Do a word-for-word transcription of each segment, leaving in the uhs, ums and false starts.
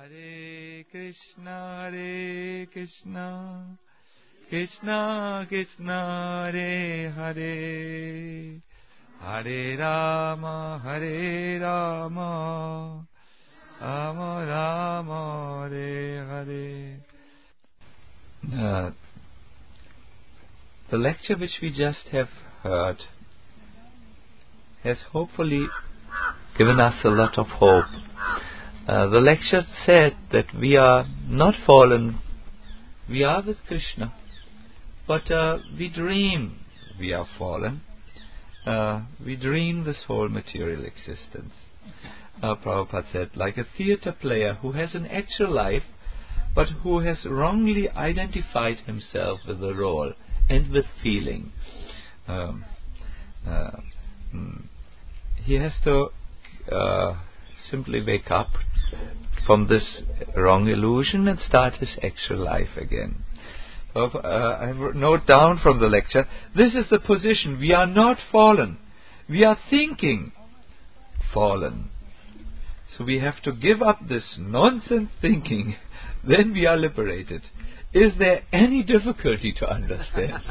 Hare Krishna, Hare Krishna, Krishna Krishna, Hare Hare, Hare Rama, Hare Rama, Rama Rama, Hare Hare. Uh, the lecture which we just have heard has hopefully given us a lot of hope. Uh, the lecture said that we are not fallen, we are with Krishna, but uh, we dream we are fallen. Uh, we dream this whole material existence. Uh, Prabhupada said, like a theatre player who has an actual life, but who has wrongly identified himself with the role and with feeling. Um, uh, mm, he has to uh, simply wake up from this wrong illusion and start his actual life again. Uh, I note down from the lecture, this is the position. We are not fallen. We are thinking fallen. So we have to give up this nonsense thinking. Then we are liberated. Is there any difficulty to understand?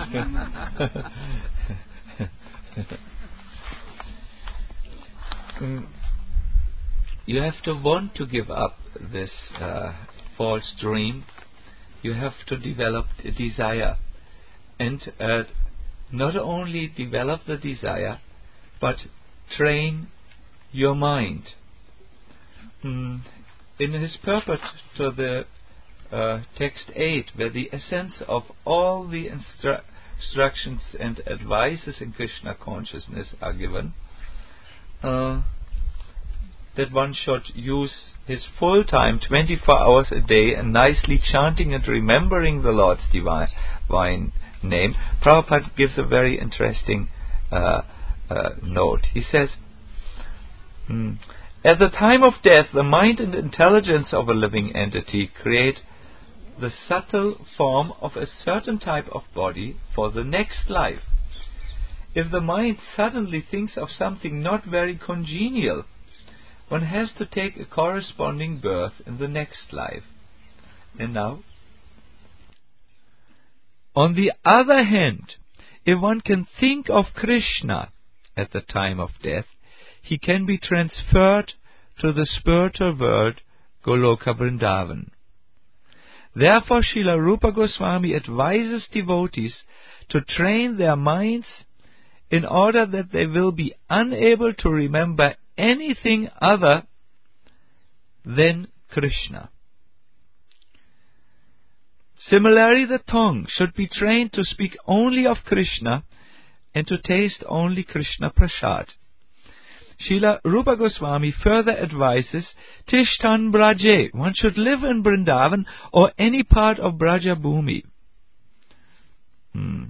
mm. You have to want to give up this uh, false dream. You have to develop a desire. And uh, not only develop the desire, but train your mind. Mm. In his purport to the uh, text eight, where the essence of all the instru- instructions and advices in Krishna consciousness are given, uh, that one should use his full time, twenty-four hours a day, and nicely chanting and remembering the Lord's divine, divine name. Prabhupada gives a very interesting uh, uh, note. He says, mm, at the time of death, the mind and intelligence of a living entity create the subtle form of a certain type of body for the next life. If the mind suddenly thinks of something not very congenial, one has to take a corresponding birth in the next life. And now, on the other hand, if one can think of Krishna at the time of death, he can be transferred to the spiritual world, Goloka Vrindavan. Therefore, Srila Rupa Goswami advises devotees to train their minds in order that they will be unable to remember anything other than Krishna. Similarly, the tongue should be trained to speak only of Krishna and to taste only Krishna Prasad. Srila Rupa Goswami further advises Tishtan Braje. One should live in Vrindavan or any part of Braja Bhumi. Hmm.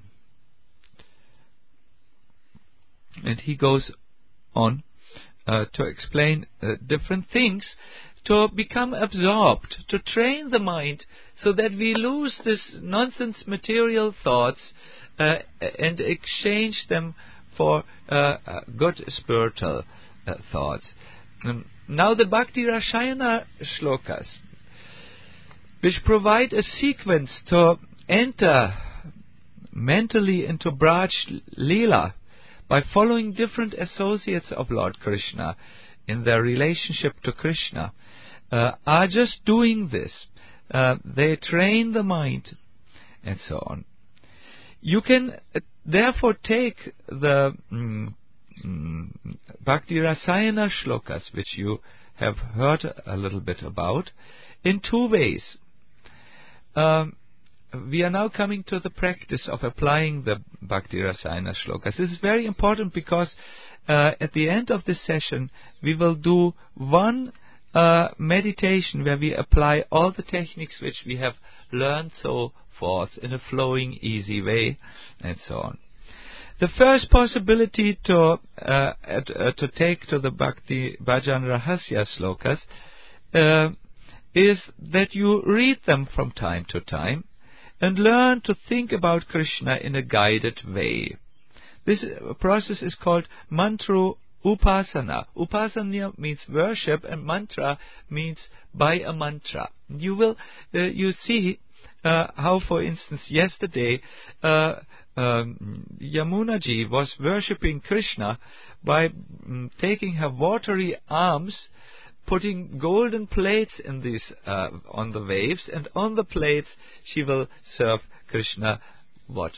And he goes on uh, to explain uh, different things to become absorbed, to train the mind so that we lose this nonsense material thoughts uh, and exchange them for uh, uh, good spiritual uh, thoughts. Um, now the Bhakti Rasayana shlokas, which provide a sequence to enter mentally into Braj Leela by following different associates of Lord Krishna in their relationship to Krishna, uh, are just doing this. Uh, they train the mind and so on. You can uh, therefore take the mm, mm, Bhakti Rasayana shlokas, which you have heard a little bit about, in two ways. Um, we are now coming to the practice of applying the Bhakti Rasayana shlokas. This is very important because uh, at the end of this session we will do one uh, meditation where we apply all the techniques which we have learned so forth in a flowing, easy way, and so on. The first possibility to uh, at, uh, to take to the Bhakti Bhajan Rahasya slokas uh, is that you read them from time to time and learn to think about Krishna in a guided way. This process is called mantro upasana. Upasana means worship, and mantra means by a mantra. You will, uh, you see uh, how, for instance, yesterday uh, um, Yamunaji was worshipping Krishna by um, taking her watery arms, putting golden plates in these uh, on the waves, and on the plates she will serve Krishna what?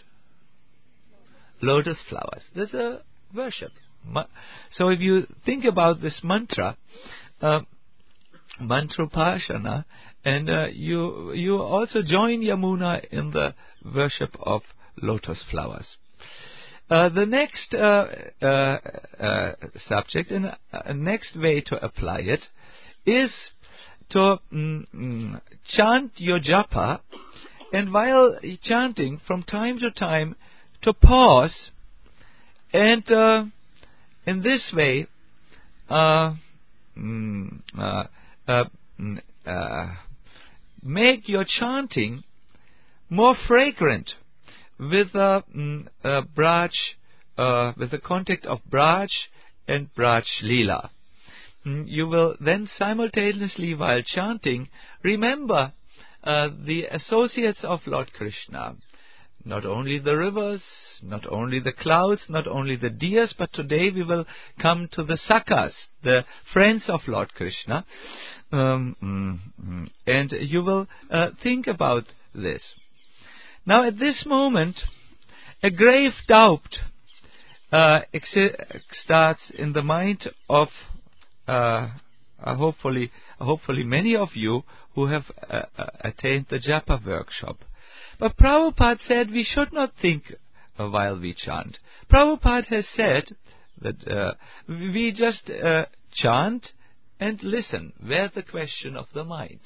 Lotus flowers. There's a worship. So if you think about this mantra, uh, mantrapashana, and uh, you you also join Yamuna in the worship of lotus flowers. Uh, the next uh, uh, uh, subject and uh, next way to apply it is to mm, mm, chant your japa, and while chanting, from time to time, to pause, and uh, in this way, uh, mm, uh, uh, uh, make your chanting more fragrant with a, mm, a Braj, uh, with the contact of Braj and Braj Leela. Mm, you will then simultaneously, while chanting, remember uh, the associates of Lord Krishna. Not only the rivers, not only the clouds, not only the deers, but today we will come to the Sakas, the friends of Lord Krishna. Um, mm, mm, and you will uh, think about this. Now at this moment, a grave doubt uh, ex- starts in the mind of uh, uh, hopefully, hopefully many of you who have uh, uh, attained the Japa workshop. But Prabhupada said we should not think uh, while we chant. Prabhupada has said that uh, we just uh, chant and listen. Where's the question of the mind?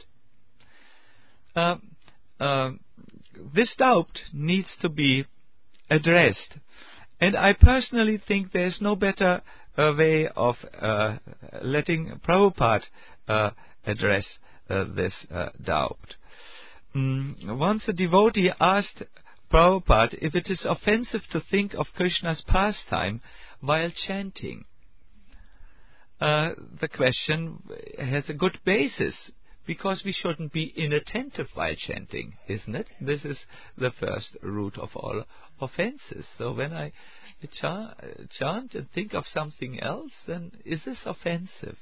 Uh, uh, this doubt needs to be addressed. And I personally think there is no better uh, way of uh, letting Prabhupada uh, address uh, this uh, doubt. Mm, once a devotee asked Prabhupada if it is offensive to think of Krishna's pastime while chanting. Uh, the question has a good basis, because we shouldn't be inattentive while chanting, isn't it? This is the first root of all offenses. So when I cha- chant and think of something else, then is this offensive?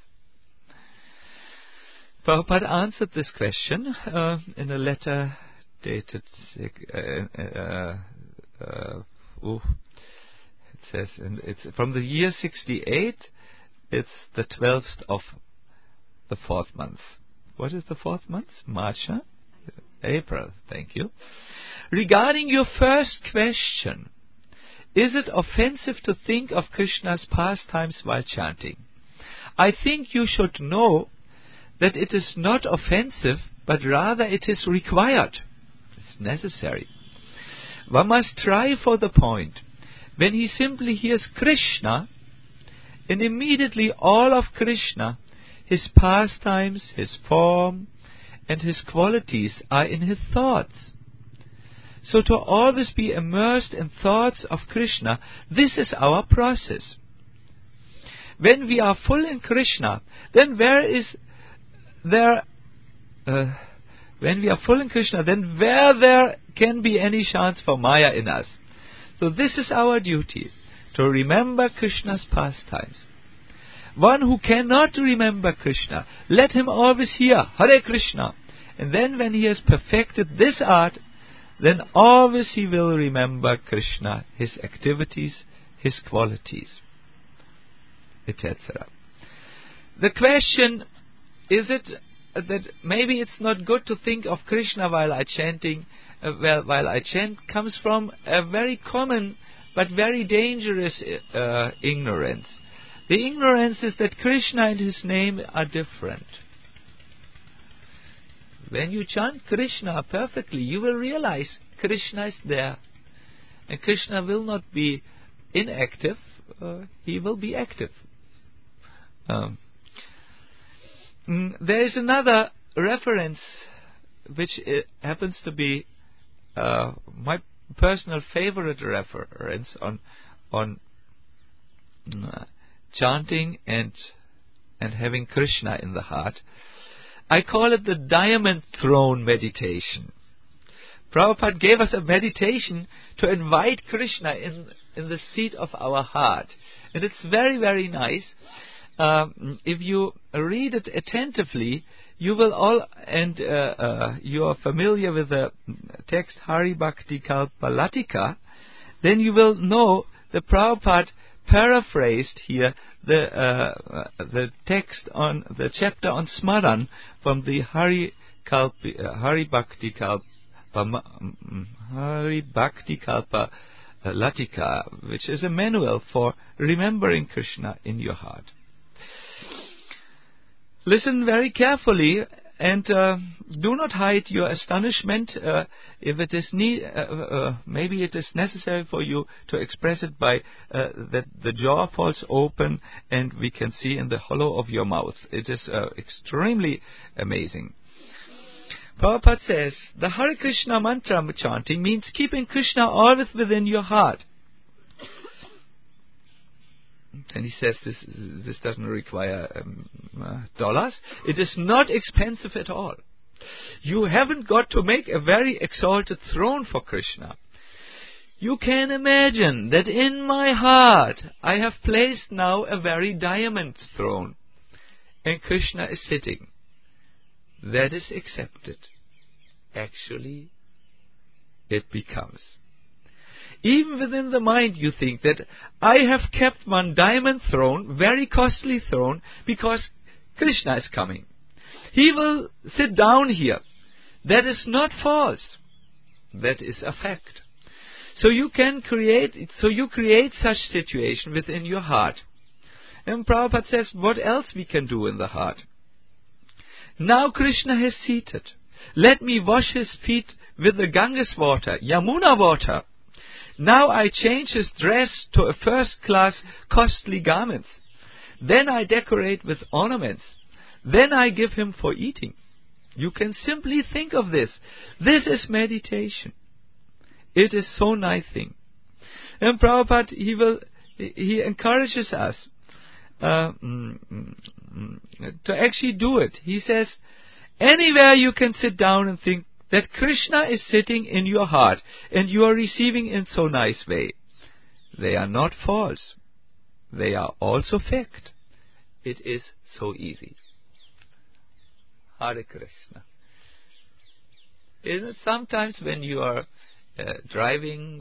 Prabhupada answered this question uh, in a letter dated, uh, uh, uh, oh, it says, and it's from the year sixty-eight, it's the twelfth of the fourth month. What is the fourth month? March, huh? April, thank you. Regarding your first question, is it offensive to think of Krishna's pastimes while chanting? I think you should know that it is not offensive, but rather it is required. It's necessary. One must try for the point. When he simply hears Krishna, and immediately all of Krishna, his pastimes, his form, and his qualities are in his thoughts. So to always be immersed in thoughts of Krishna, this is our process. When we are full in Krishna, then where is there, uh, when we are full in Krishna, then where there can be any chance for Maya in us. So this is our duty, to remember Krishna's pastimes. One who cannot remember Krishna, let him always hear Hare Krishna. And then when he has perfected this art, then always he will remember Krishna, his activities, his qualities, et cetera. The question, is it that maybe it's not good to think of Krishna while I chanting, uh, well, while I chant, comes from a very common but very dangerous uh, ignorance. The ignorance is that Krishna and his name are different. When you chant Krishna perfectly, you will realize Krishna is there. And Krishna will not be inactive, uh, he will be active. Um, mm, there is another reference which uh, happens to be uh, my personal favorite reference on on uh, chanting and and having Krishna in the heart. I call it the diamond throne meditation. Prabhupada gave us a meditation to invite Krishna in, in the seat of our heart. And it's very, very nice. Um, if you read it attentively, you will all, and uh, uh, you are familiar with the text Hari Bhakti Kalpa Latika, then you will know that Prabhupada paraphrased here the uh, the text on the chapter on Smaran from the Hari Kalpi, uh, Hari Bhakti Kalpa Hari Bhakti Kalpa Latika, which is a manual for remembering Krishna in your heart. Listen very carefully and uh, do not hide your astonishment. Uh, if it is need, uh, uh, maybe it is necessary for you to express it by uh, that the jaw falls open and we can see in the hollow of your mouth. It is uh, extremely amazing. Prabhupada says the Hare Krishna mantra chanting means keeping Krishna always within your heart. And he says this this doesn't require um, uh, dollars. It is not expensive at all. You haven't got to make a very exalted throne for Krishna. You can imagine that in my heart I have placed now a very diamond throne, and Krishna is sitting. That is accepted. Actually, it becomes. Even within the mind you think that I have kept one diamond throne, very costly throne, because Krishna is coming. He will sit down here. That is not false. That is a fact. So you can create, so you create such situation within your heart. And Prabhupada says, what else we can do in the heart? Now Krishna has seated. Let me wash his feet with the Ganges water, Yamuna water. Now I change his dress to a first-class costly garments. Then I decorate with ornaments. Then I give him for eating. You can simply think of this. This is meditation. It is so nice thing. And Prabhupada, he will, he encourages us uh, mm, mm, to actually do it. He says, anywhere you can sit down and think that Krishna is sitting in your heart and you are receiving in so nice way. They are not false. They are also fact. It is so easy. Hare Krishna. Isn't it sometimes when you are uh, driving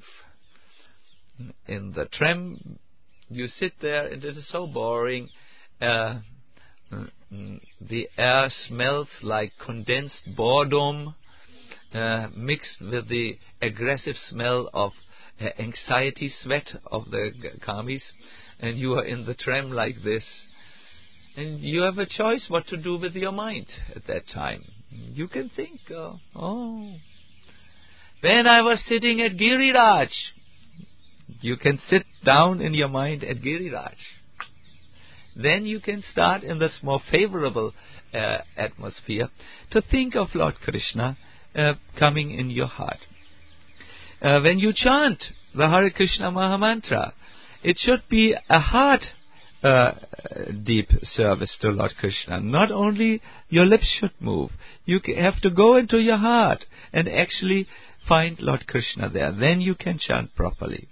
in the tram, you sit there and it is so boring. Uh, the air smells like condensed boredom, uh, mixed with the aggressive smell of uh, anxiety sweat of the karmis, and you are in the tram like this. And you have a choice what to do with your mind at that time. You can think, uh, oh, when I was sitting at Giriraj, you can sit down in your mind at Giriraj. Then you can start in this more favorable uh, atmosphere to think of Lord Krishna uh, coming in your heart. Uh, when you chant the Hare Krishna Mahamantra, it should be a heart uh, deep service to Lord Krishna. Not only your lips should move. You have to go into your heart and actually find Lord Krishna there. Then you can chant properly.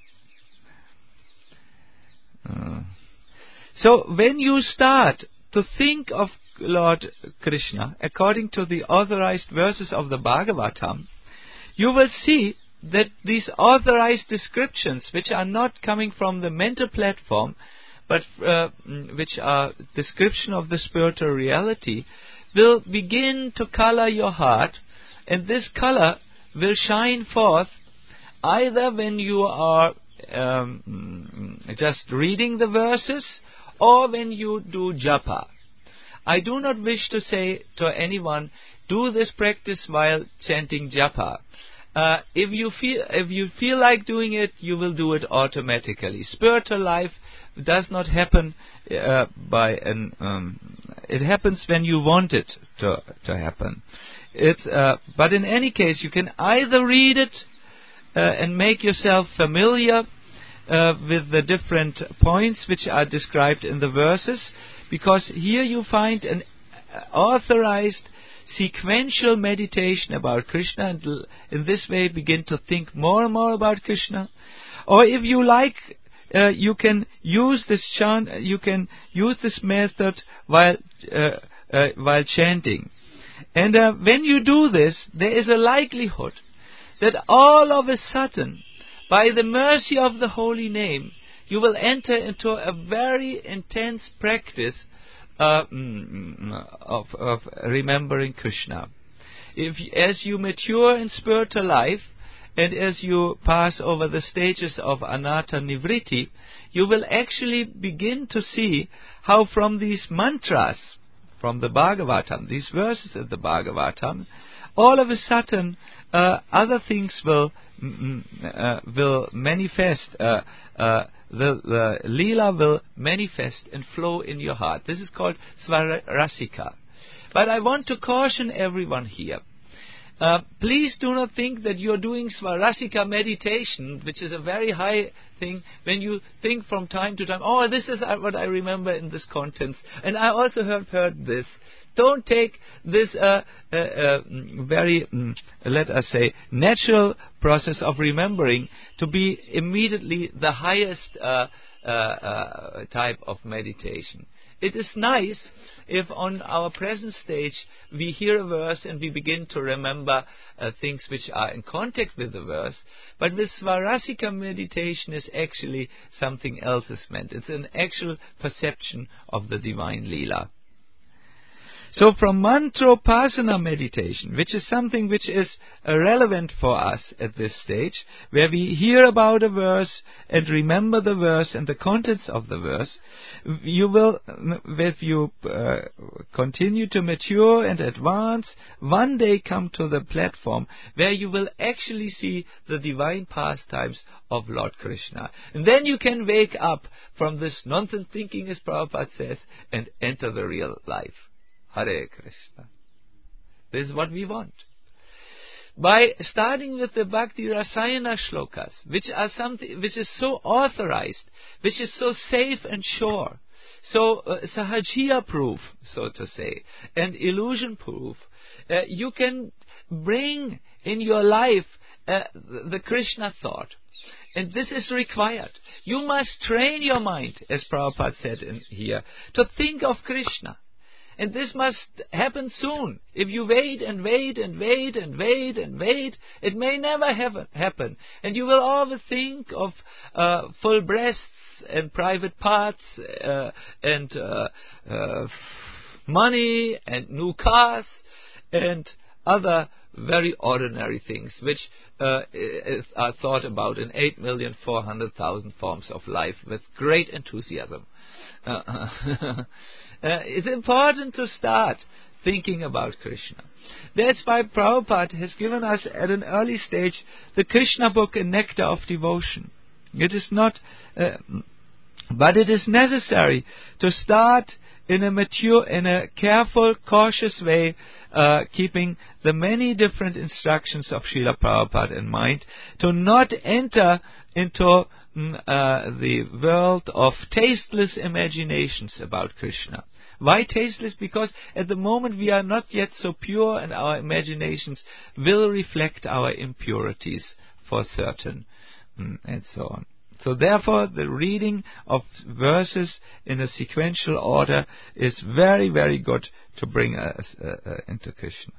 Uh, so when you start to think of Lord Krishna according to the authorized verses of the Bhagavatam, you will see that these authorized descriptions, which are not coming from the mental platform, but uh, which are description of the spiritual reality, will begin to color your heart, and this color will shine forth either when you are um, just reading the verses or when you do japa. I do not wish to say to anyone, do this practice while chanting japa. Uh, if you feel if you feel like doing it, you will do it automatically. Spiritual life does not happen uh, by an. Um, it happens when you want it to to happen. It's uh, but in any case, you can either read it uh, and make yourself familiar uh, with the different points which are described in the verses, because here you find an authorized sequential meditation about Krishna, and l- in this way begin to think more and more about Krishna. Or if you like, uh, you can use this chant, you can use this method while uh, uh, while chanting. And uh, when you do this, there is a likelihood that all of a sudden, by the mercy of the holy name, you will enter into a very intense practice uh, of, of remembering Krishna. If, as you mature in spiritual life, and as you pass over the stages of anatta nivritti, you will actually begin to see how from these mantras, from the Bhagavatam, these verses of the Bhagavatam, all of a sudden uh, other things will mm, uh, will manifest. Uh, uh, the, the lila will manifest and flow in your heart. This is called svarasika. But I want to caution everyone here. Uh, please do not think that you are doing svarasika meditation, which is a very high thing, when you think from time to time, oh, this is what I remember in this contents, and I also have heard this. Don't take this uh, uh, uh, very, um, let us say, natural process of remembering to be immediately the highest uh, uh, uh, type of meditation. It is nice if on our present stage we hear a verse and we begin to remember uh, things which are in contact with the verse, but with svarasika meditation is actually something else is meant. It's an actual perception of the divine Leela. So from mantropasana meditation, which is something which is uh, relevant for us at this stage, where we hear about a verse and remember the verse and the contents of the verse, you will, if you uh, continue to mature and advance, one day come to the platform where you will actually see the divine pastimes of Lord Krishna. And then you can wake up from this nonsense thinking, as Prabhupada says, and enter the real life. Hare Krishna. This is what we want. By starting with the Bhakti Rasayana shlokas, which are something which is so authorized, which is so safe and sure, so uh, sahajiya proof, so to say, and illusion proof, uh, you can bring in your life uh, the Krishna thought. And this is required. You must train your mind, as Prabhupada said in here, to think of Krishna. And this must happen soon. If you wait and wait and wait and wait and wait, it may never happen. happen. And you will always think of uh, full breasts and private parts uh, and uh, uh, money and new cars and other very ordinary things which uh, is, are thought about in eight million four hundred thousand forms of life with great enthusiasm. Uh, Uh, it's important to start thinking about Krishna. That's why Prabhupada has given us at an early stage the Krishna book, A Nectar of Devotion. It is not, uh, but it is necessary to start in a mature, in a careful, cautious way, uh, keeping the many different instructions of Srila Prabhupada in mind, to not enter into Mm, uh, the world of tasteless imaginations about Krishna. Why tasteless? Because at the moment we are not yet so pure, and our imaginations will reflect our impurities for certain, mm, and so on. So therefore the reading of verses in a sequential order is very, very good to bring us uh, uh, into Krishna.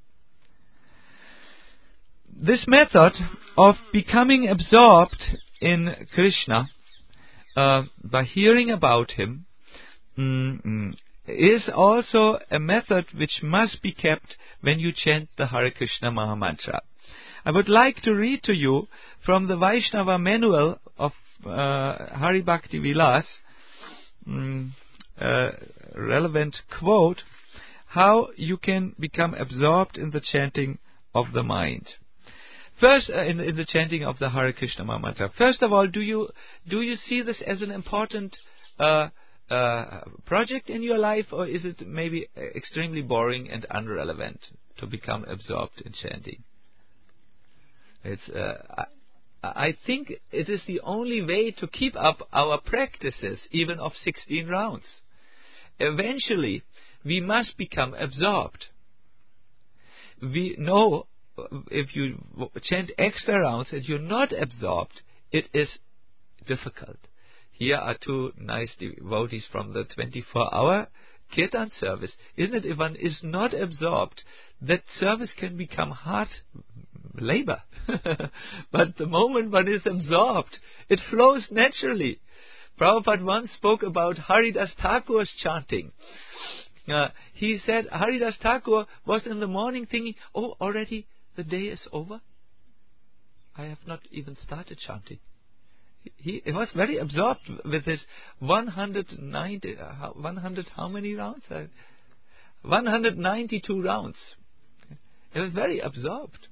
This method of becoming absorbed in Krishna uh, by hearing about him mm, is also a method which must be kept when you chant the Hare Krishna Mahamantra. I would like to read to you from the Vaishnava manual of uh, Hari Bhakti Vilas, mm, uh, relevant quote, how you can become absorbed in the chanting of the mind. First, uh, in, in the chanting of the Hare Krishna Mahamantra. First of all, do you do you see this as an important uh, uh, project in your life, or is it maybe extremely boring and irrelevant to become absorbed in chanting? It's uh, I think it is the only way to keep up our practices, even of sixteen rounds. Eventually, we must become absorbed. We know if you chant extra rounds and you're not absorbed, it is difficult. Here are two nice devotees from the twenty-four hour Kirtan service. Isn't it, if one is not absorbed, that service can become hard labor. But the moment one is absorbed, it flows naturally. Prabhupada once spoke about Haridas Thakur's chanting. Uh, he said Haridas Thakur was in the morning thinking, oh, already the day is over? I have not even started chanting. He, he was very absorbed with his one hundred ninety, uh, one hundred how many rounds? Uh, one hundred ninety-two rounds. He was very absorbed.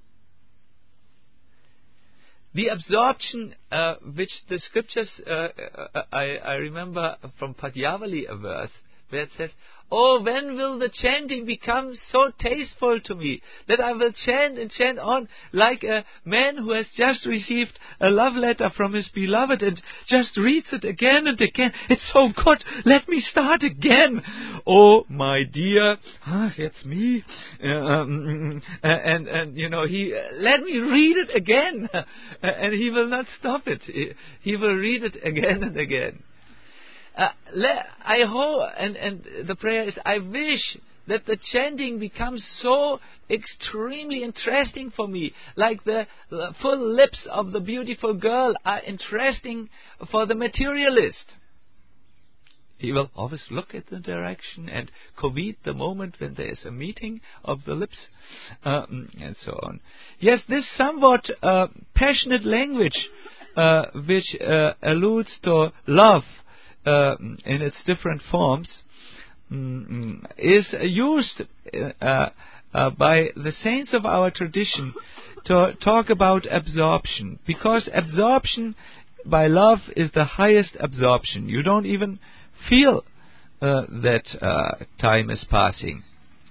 The absorption uh, which the scriptures, uh, I, I remember from Padyavali a verse where it says, oh, when will the chanting become so tasteful to me that I will chant and chant on like a man who has just received a love letter from his beloved and just reads it again and again. It's so good. Let me start again. Oh, my dear, ah, it's me. Uh, um, and, and, you know, he, uh, let me read it again. And he will not stop it. He, he will read it again and again. Uh, le- I hope, and, and the prayer is, I wish that the chanting becomes so extremely interesting for me, like the, the full lips of the beautiful girl are interesting for the materialist. He will always look at the direction and covet the moment when there is a meeting of the lips, um, and so on. Yes, this somewhat uh, passionate language, uh, which uh, alludes to love, Uh, in its different forms, um, is used uh, uh, by the saints of our tradition to talk about absorption, because absorption by love is the highest absorption. You don't even feel uh, that uh, time is passing.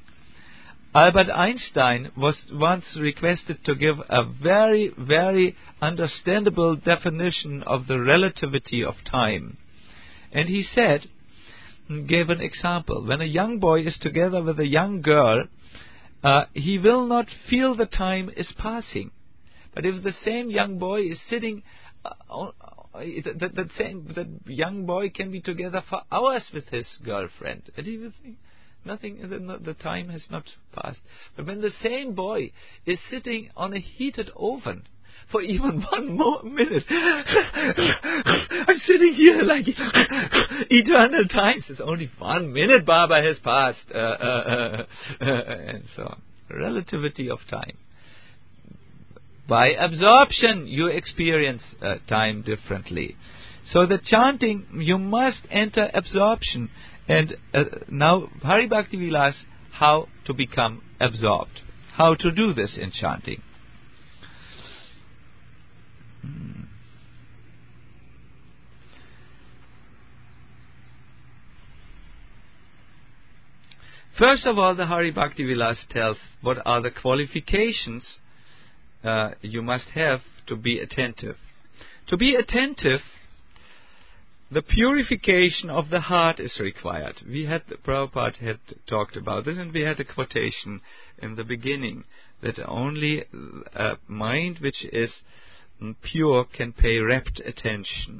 Albert Einstein was once requested to give a very, very understandable definition of the relativity of time. And he said, gave an example, when a young boy is together with a young girl, uh, he will not feel the time is passing. But if the same young boy is sitting, uh, the, the same the young boy can be together for hours with his girlfriend, and he will think nothing, the time has not passed. But when the same boy is sitting on a heated oven for even one more minute, I'm sitting here like eternal times. It's only one minute, Baba, has passed, uh, uh, uh, uh, and so on. Relativity of time. By absorption, you experience uh, time differently. So the chanting, you must enter absorption. And uh, now, Hari Bhakti Vilas, how to become absorbed. How to do this in chanting. First of all, the Hari Bhakti Vilas tells what are the qualifications uh, you must have to be attentive. To be attentive, the purification of the heart is required. We had, Prabhupada had talked about this, and we had a quotation in the beginning that only a mind which is pure can pay rapt attention.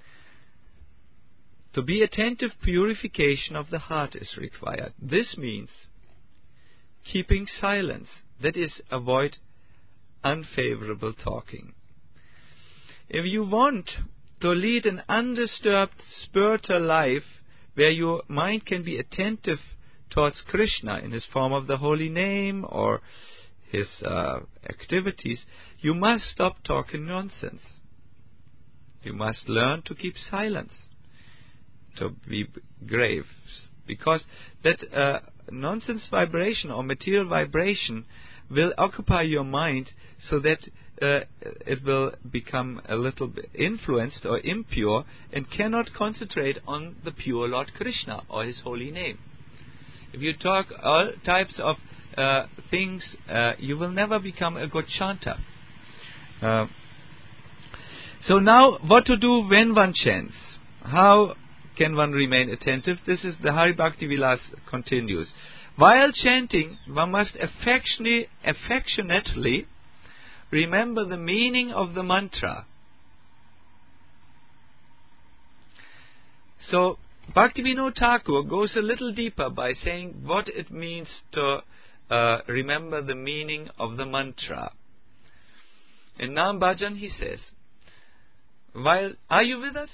To be attentive, purification of the heart is required. This means keeping silence. That is, avoid unfavorable talking. If you want to lead an undisturbed spiritual life where your mind can be attentive towards Krishna in his form of the holy name or his uh, activities, you must stop talking nonsense. You must learn to keep silence, to be grave, because that uh, nonsense vibration or material vibration will occupy your mind so that uh, it will become a little bit influenced or impure and cannot concentrate on the pure Lord Krishna or his holy name. If you talk all types of uh, things, uh, you will never become a good chanter. Uh, So now, what to do when one chants? How can one remain attentive? This is the Hari Bhakti Vilas continues. While chanting, one must affectionately, affectionately remember the meaning of the mantra. So, Bhaktivinoda Thakur goes a little deeper by saying what it means to uh, remember the meaning of the mantra. In Nam Bhajan he says, while, are you with us?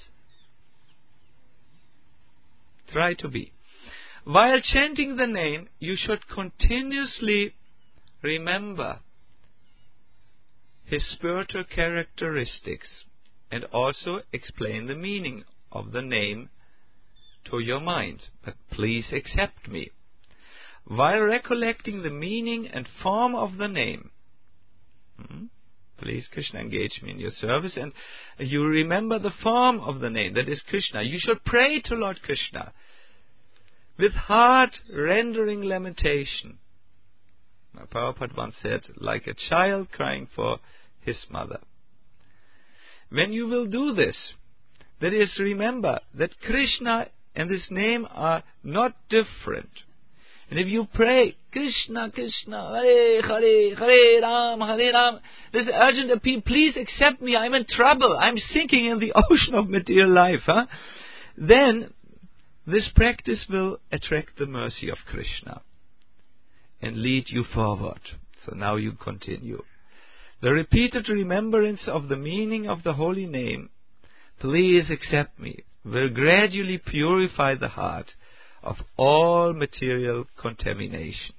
Try to be. While chanting the name, you should continuously remember his spiritual characteristics and also explain the meaning of the name to your mind. But please accept me. While recollecting the meaning and form of the name, hmm, please, Krishna, engage me in your service, and you remember the form of the name, that is Krishna. You should pray to Lord Krishna with heart-rendering lamentation. Prabhupada once said, like a child crying for his mother. When you will do this, that is, remember that Krishna and his name are not different. And if you pray, Krishna, Krishna, Hare, Hare, Hare Ram, Hare Ram, there's urgent appeal, please accept me, I'm in trouble, I'm sinking in the ocean of material life. Huh? Then, this practice will attract the mercy of Krishna and lead you forward. So now you continue. The repeated remembrance of the meaning of the holy name, please accept me, will gradually purify the heart of all material contamination.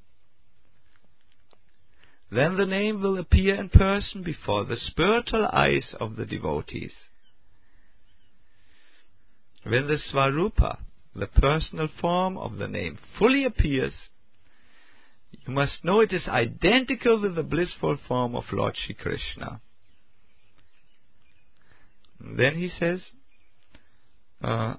Then the name will appear in person before the spiritual eyes of the devotees. When the Svarupa, the personal form of the name, fully appears, you must know it is identical with the blissful form of Lord Shri Krishna. Then he says, uh,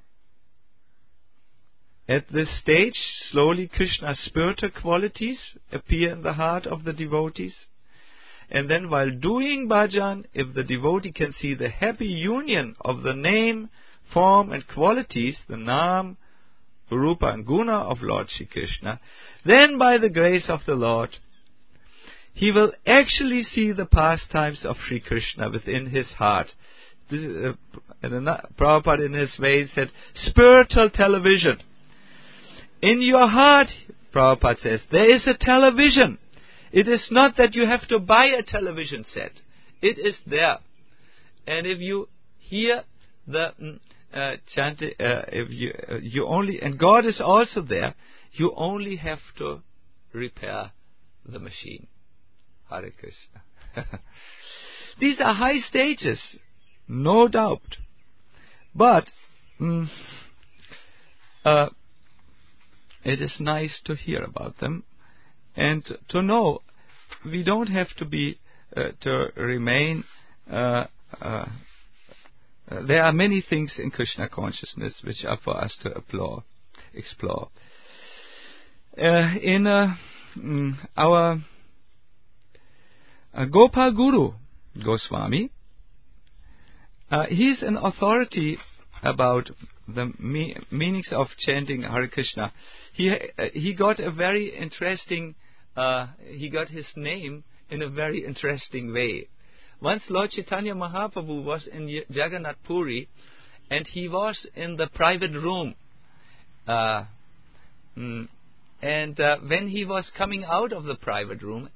at this stage, slowly Krishna's spiritual qualities appear in the heart of the devotees. And then while doing bhajan, if the devotee can see the happy union of the name, form and qualities, the Nam, Rupa and Guna of Lord Shri Krishna, then by the grace of the Lord, he will actually see the pastimes of Shri Krishna within his heart. This is, uh, Prabhupada in his way said, spiritual television. In your heart, Prabhupada says, there is a television. It is not that you have to buy a television set. It is there. And if you hear the uh, chant, uh, if you, uh, you only, and God is also there, you only have to repair the machine. Hare Krishna. These are high stages, no doubt. But, mm, uh, it is nice to hear about them and to know we don't have to be, uh, to remain, uh, uh, uh, there are many things in Krishna consciousness which are for us to explore. explore. Uh, in uh, mm, our uh, Gopal Guru Goswami, uh, he's an authority about the me- meanings of chanting Hare Krishna. He uh, he got a very interesting. Uh, he got his name in a very interesting way. Once Lord Chaitanya Mahaprabhu was in Jagannath Puri, and he was in the private room. Uh, mm, and uh, when he was coming out of the private room,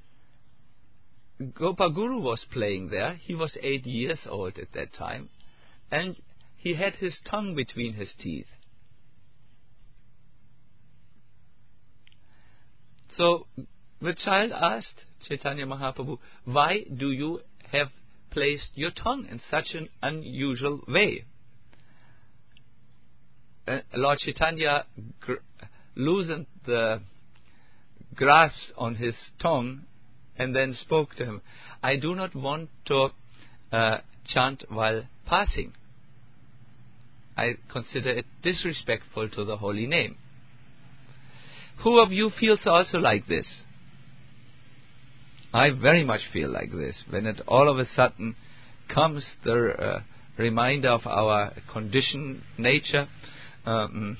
Gopal Guru was playing there. He was eight years old at that time, and he had his tongue between his teeth. So the child asked Chaitanya Mahaprabhu, why do you have placed your tongue in such an unusual way? Uh, Lord Chaitanya gr- loosened the grasp on his tongue and then spoke to him. I do not want to uh, chant while passing. I consider it disrespectful to the holy name. Who of you feels also like this? I very much feel like this. When it all of a sudden comes the uh, reminder of our conditioned nature. Um,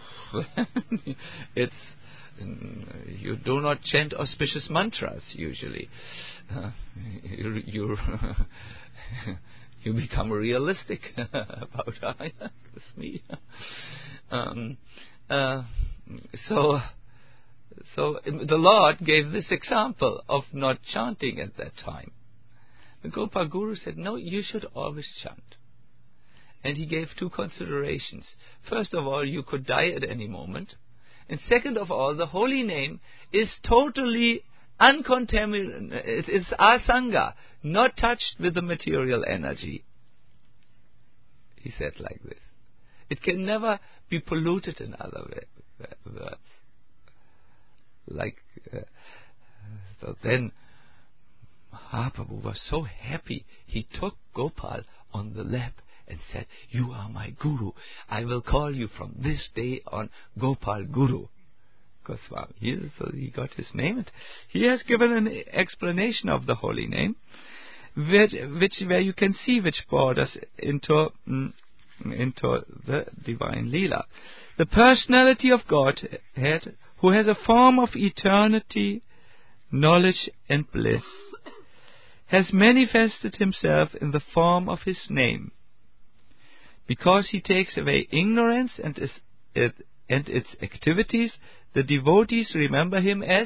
it's you do not chant auspicious mantras usually. Uh, you you, you become realistic about how that's me. Um, uh, so, so the Lord gave this example of not chanting at that time. The Gopal Guru said, "No, you should always chant." And he gave two considerations. First of all, you could die at any moment. And second of all, the holy name is totally uncontaminated. It's asanga, not touched with the material energy. He said like this. It can never be polluted, in other words. Like, uh, so then Mahaprabhu was so happy. He took Gopal on the lap and said, "You are my Guru. I will call you from this day on Gopal Guru." Goswami. He, so he got his name. And he has given an explanation of the holy name, which, which where you can see which borders into mm, into the divine Leela. The personality of Godhead, who has a form of eternity, knowledge and bliss, has manifested himself in the form of his name. Because he takes away ignorance and, is, it, and its activities, the devotees remember him as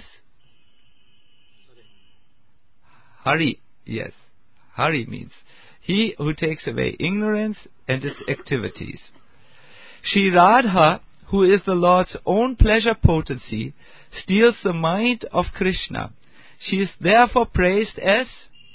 Hari. Yes, Hari means he who takes away ignorance and its activities. Shri Radha, who is the Lord's own pleasure potency, steals the mind of Krishna. She is therefore praised as,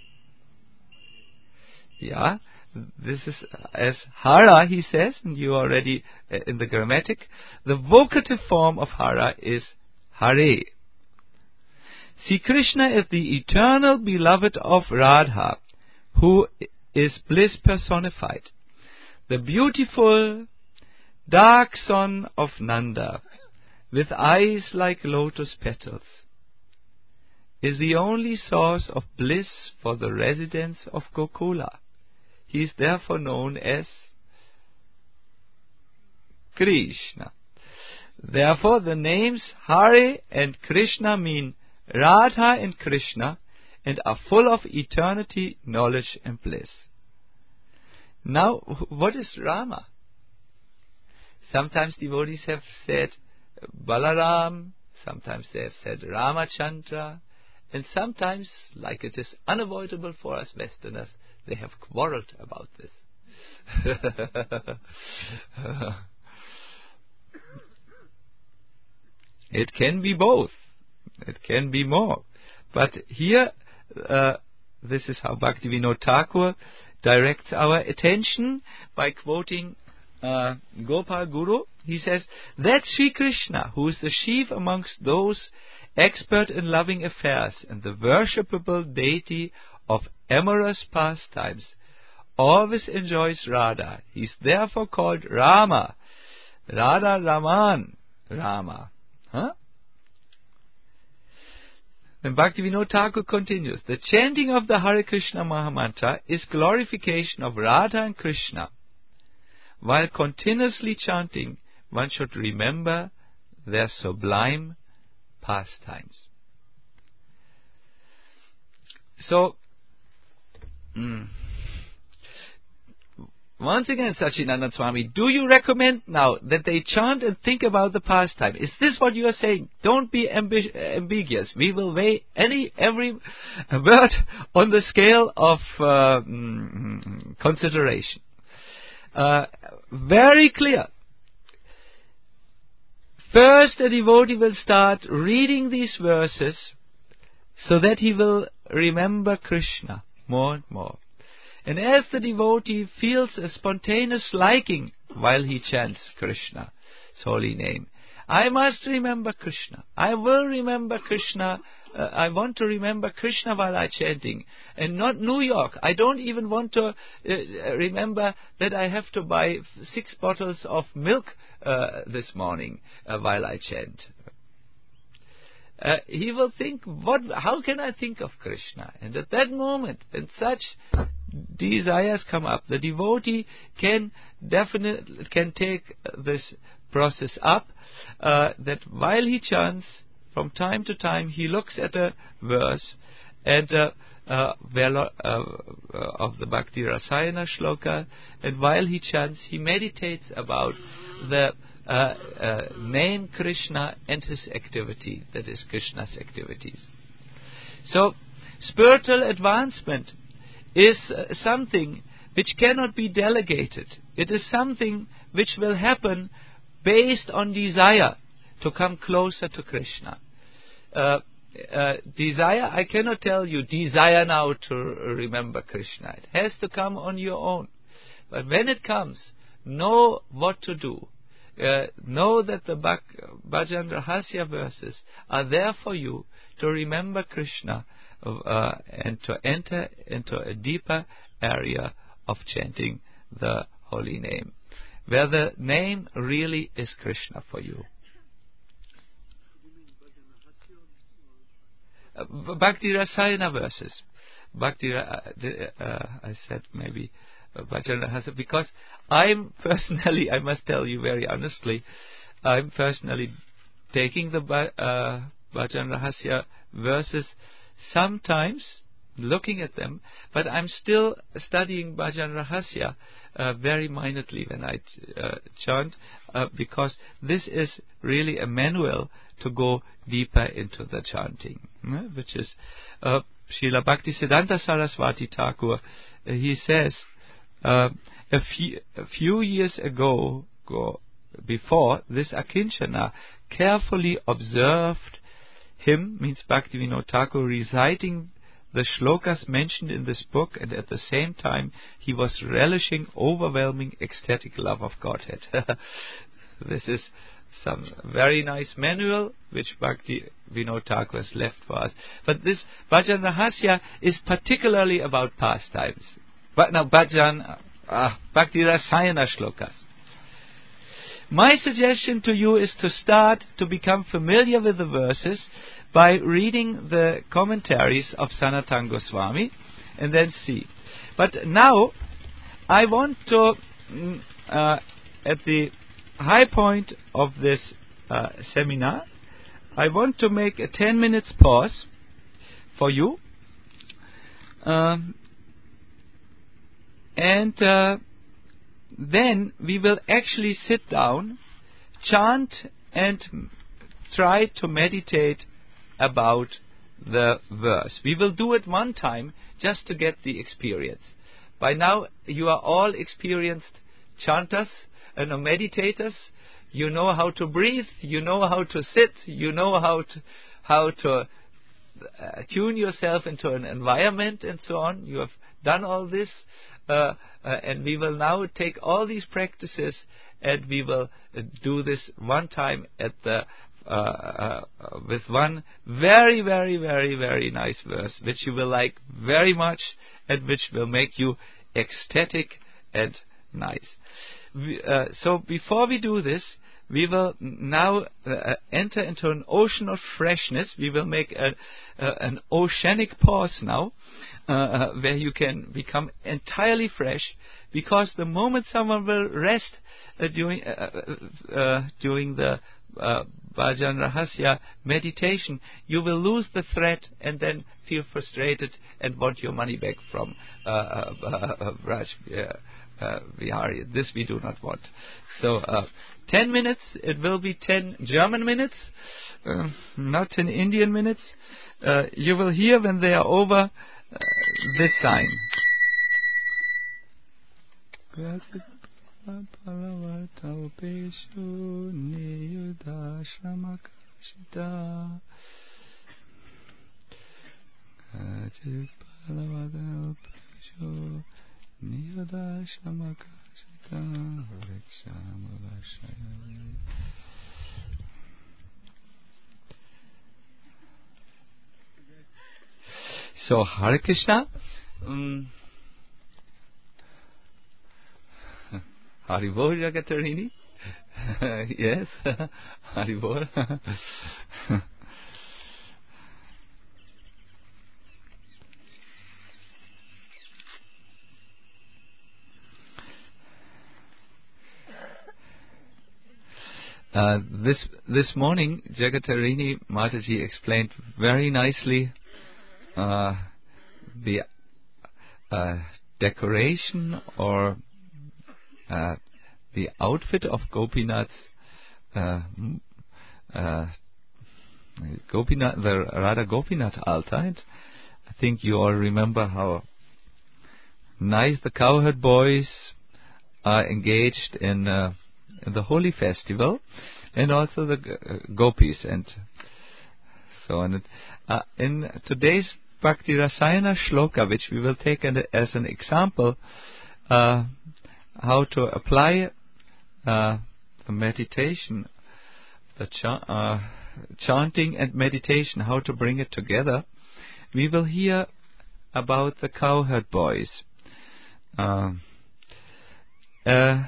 yeah, this is as Hara, he says, and you are already uh, in the grammatic. The vocative form of Hara is Hare. See, Krishna is the eternal beloved of Radha, who is bliss personified. The beautiful dark son of Nanda, with eyes like lotus petals, is the only source of bliss for the residents of Gokula. He is therefore known as Krishna. Therefore, the names Hare and Krishna mean Radha and Krishna and are full of eternity, knowledge and bliss. Now, what is Rama? Sometimes devotees have said Balaram, sometimes they have said Ramachandra, and sometimes, like it is unavoidable for us Westerners, they have quarreled about this. It can be both. It can be more. But here, uh, this is how Bhaktivinoda Thakur directs our attention by quoting uh, Gopal Guru. He says, that Sri Krishna, who is the chief amongst those expert in loving affairs and the worshipable deity of amorous pastimes, always enjoys Radha. He is therefore called Rama. Radha Raman. Rama. Huh? Then Bhaktivinoda Thakur continues, the chanting of the Hare Krishna Mahamantra is glorification of Radha and Krishna. While continuously chanting, one should remember their sublime pastimes. So, mm, once again, Sachinanda Swami, do you recommend now that they chant and think about the pastime? Is this what you are saying? Don't be ambi- ambiguous. We will weigh any every word on the scale of uh, mm, consideration. Uh, very clear. First, a devotee will start reading these verses so that he will remember Krishna more and more. And as the devotee feels a spontaneous liking while he chants Krishna's holy name, I must remember Krishna. I will remember Krishna. Uh, I want to remember Krishna while I'm chanting, and not New York. I don't even want to uh, remember that I have to buy six bottles of milk uh, this morning uh, while I chant. Uh, he will think, what? How can I think of Krishna? And at that moment, when such desires come up, the devotee can definitely can take this process up, uh, that while he chants, from time to time he looks at a verse and uh, uh, well, uh, uh, of the Bhakti Rasayana shloka, and while he chants, he meditates about the uh, uh, name Krishna and his activity, that is Krishna's activities. So, spiritual advancement is uh, something which cannot be delegated. It is something which will happen based on desire to come closer to Krishna. Uh, uh, desire, I cannot tell you, desire now to remember Krishna. It has to come on your own. But when it comes, know what to do. Uh, know that the Bhajan Rahasya verses are there for you to remember Krishna uh, and to enter into a deeper area of chanting the holy name, where the name really is Krishna for you. Uh, Bhakti Rasayana verses. Bhakti, uh, uh, I said maybe uh, Bhajan Rahasya, because I'm personally, I must tell you very honestly, I'm personally taking the uh, Bhajan Rahasya verses sometimes, looking at them, but I'm still studying Bhajan Rahasya uh, very minutely when I uh, chant, uh, because this is really a manual to go deeper into the chanting, uh, which is uh, Srila Bhaktisiddhanta Saraswati Thakur. Uh, he says, uh, a, few, a few years ago, go, before this Akinchana carefully observed him, means Bhaktivinoda Thakur, reciting the shlokas mentioned in this book, and at the same time he was relishing overwhelming ecstatic love of Godhead. This is some very nice manual which Bhaktivinoda Thakur has left for us. But this Bhajan Rahasya is particularly about pastimes. But now Bhajan, uh, Bhakti Rasayana shlokas. My suggestion to you is to start to become familiar with the verses by reading the commentaries of Sanatana Goswami and then see. But now I want to, uh, at the high point of this uh, seminar, I want to make a ten minutes pause for you, um, and uh, then we will actually sit down, chant, and try to meditate about the verse. We will do it one time just to get the experience. By now you are all experienced chanters and meditators. You know how to breathe, you know how to sit, you know how to how to uh, tune yourself into an environment and so on. You have done all this, uh, uh, and we will now take all these practices and we will uh, do this one time at the uh, uh, with one very, very, very, very nice verse, which you will like very much and which will make you ecstatic and nice. We, uh, so before we do this, we will now uh, enter into an ocean of freshness. We will make a, uh, an oceanic pause now, uh, uh, where you can become entirely fresh, because the moment someone will rest uh, during uh, uh, during the uh, Bhajan Rahasya meditation, you will lose the thread and then feel frustrated and want your money back from uh, uh, uh, Raj uh, uh, Vihari. This we do not want. So uh, ten minutes, it will be ten German minutes, uh, not ten Indian minutes. Uh, you will hear when they are over uh, this sign. So, Hare Krishna. Um, Haribol Jagatarini. Yes, Haribol. uh, this this morning, Jagatarini Mataji explained very nicely uh, the uh, decoration or uh, the outfit of Gopinath's uh, uh, Gopinath, the Radha Gopinath altar. And I think you all remember how nice the cowherd boys are engaged in, uh, in the holy festival, and also the uh, gopis and so on. Uh, in today's Bhakti Rasayana shloka, which we will take an, as an example, uh, how to apply uh, the meditation, the cha- uh, chanting and meditation, how to bring it together, we will hear about the cowherd boys. Uh, uh,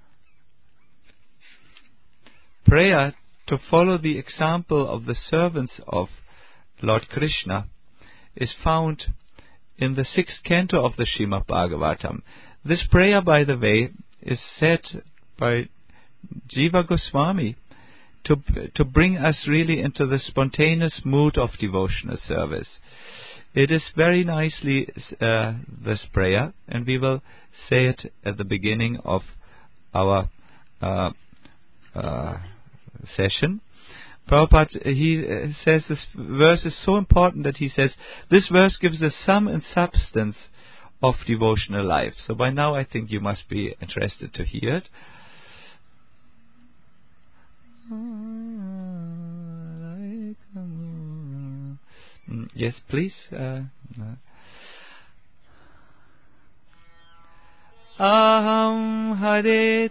prayer to follow the example of the servants of Lord Krishna is found in the sixth canto of the Srimad Bhagavatam. This prayer, by the way, is said by Jiva Goswami to to bring us really into the spontaneous mood of devotional service. It is very nicely uh, this prayer, and we will say it at the beginning of our uh, uh, session. Prabhupada, he uh, says this verse is so important that he says this verse gives the sum and substance of devotional life. So by now I think you must be interested to hear it. Mm, yes, please. Uh, uh. Aham Hare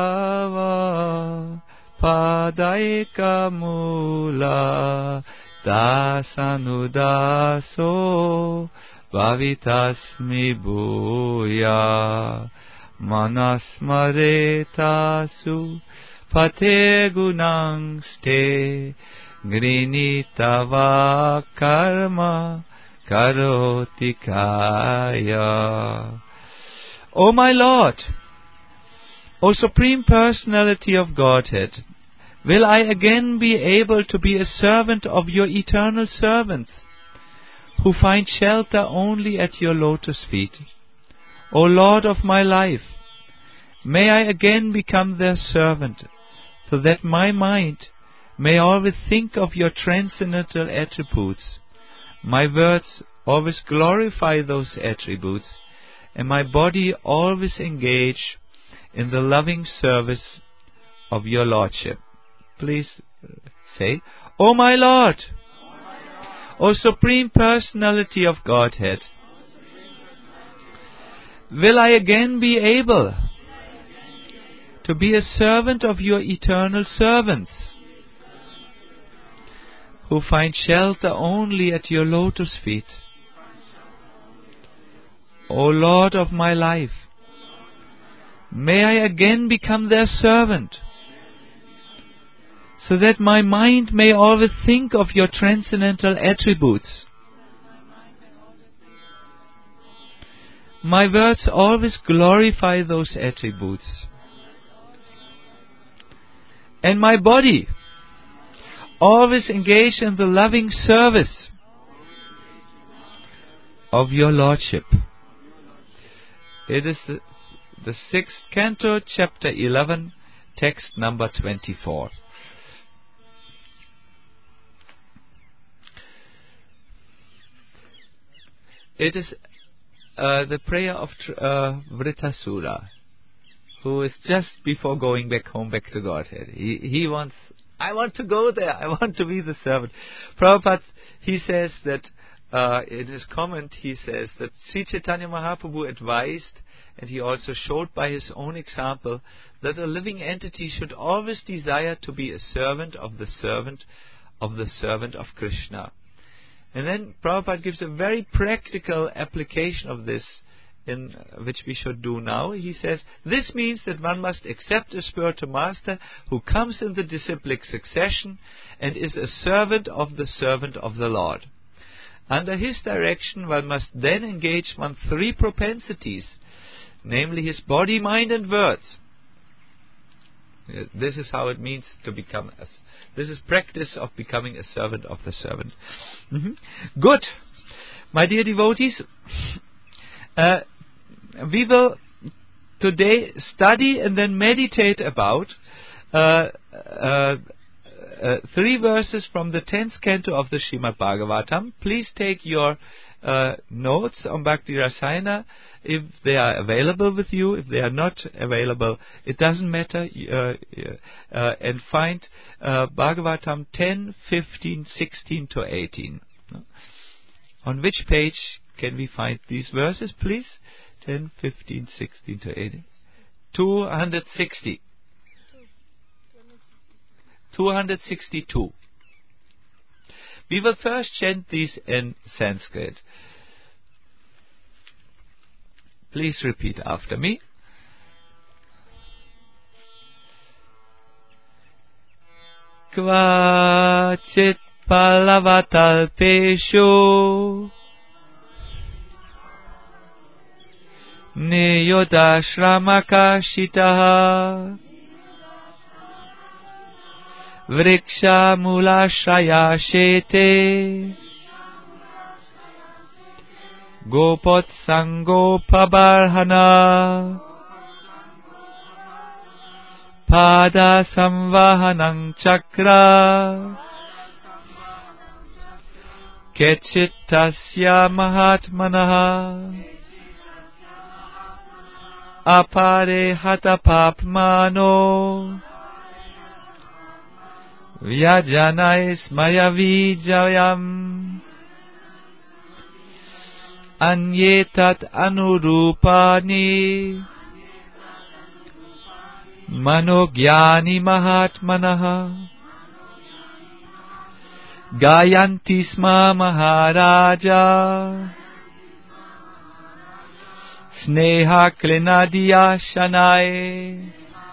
Tava Padaika Mula Dasanudaso Vavitasmi Bhuya Manasmaretasu Pate Gunangste Grinitava Karma Karotikaya. O my Lord, O Supreme Personality of Godhead, will I again be able to be a servant of your eternal servants, who find shelter only at your lotus feet? O Lord of my life, may I again become their servant, so that my mind may always think of your transcendental attributes, my words always glorify those attributes, and my body always engage in the loving service of your Lordship. Please say, O my Lord, O Supreme Personality of Godhead, will I again be able to be a servant of your eternal servants, who find shelter only at your lotus feet? O Lord of my life, may I again become their servant, so that my mind may always think of your transcendental attributes, my words always glorify those attributes, and my body always engage in the loving service of your Lordship. It is the, the sixth canto, chapter eleven, text number twenty-four. It is uh, the prayer of uh, Vritasura, who is just before going back home, back to Godhead. He, he wants, I want to go there, I want to be the servant. Prabhupada, he says that, uh, in his comment, he says that Sri Chaitanya Mahaprabhu advised, and he also showed by his own example, that a living entity should always desire to be a servant of the servant of the servant of Krishna. And then Prabhupada gives a very practical application of this, in uh, which we should do now. He says, this means that one must accept a spiritual master who comes in the disciplic succession and is a servant of the servant of the Lord. Under his direction, one must then engage one's three propensities, namely his body, mind and words. Uh, This is how it means to become a. This is practice of becoming a servant of the servant. Mhm. Good, my dear devotees. Uh, we will today study and then meditate about uh, uh, uh, three verses from the tenth canto of the Srimad Bhagavatam. Please take your uh, notes on Bhakti Rasayana if they are available with you. If they are not available, it doesn't matter. Uh, uh, and find uh, Bhagavatam ten, fifteen, sixteen to eighteen. On which page can we find these verses, please? ten, fifteen, sixteen to eighteen. two hundred sixty. two hundred sixty-two. We will first chant these in Sanskrit. Please repeat after me. Kvachit palavatalpeshu niyodashramakashitaha vriksha mulashayashete gopot sangopabarhana pada samvahanang chakra kechittasya mahatmanaha apare hatapapmano Vyajanais maya vijayam Anyetat anurupani Manogyani mahatmanaha Gayanti sma maharaja Sneha klinadiya shanai.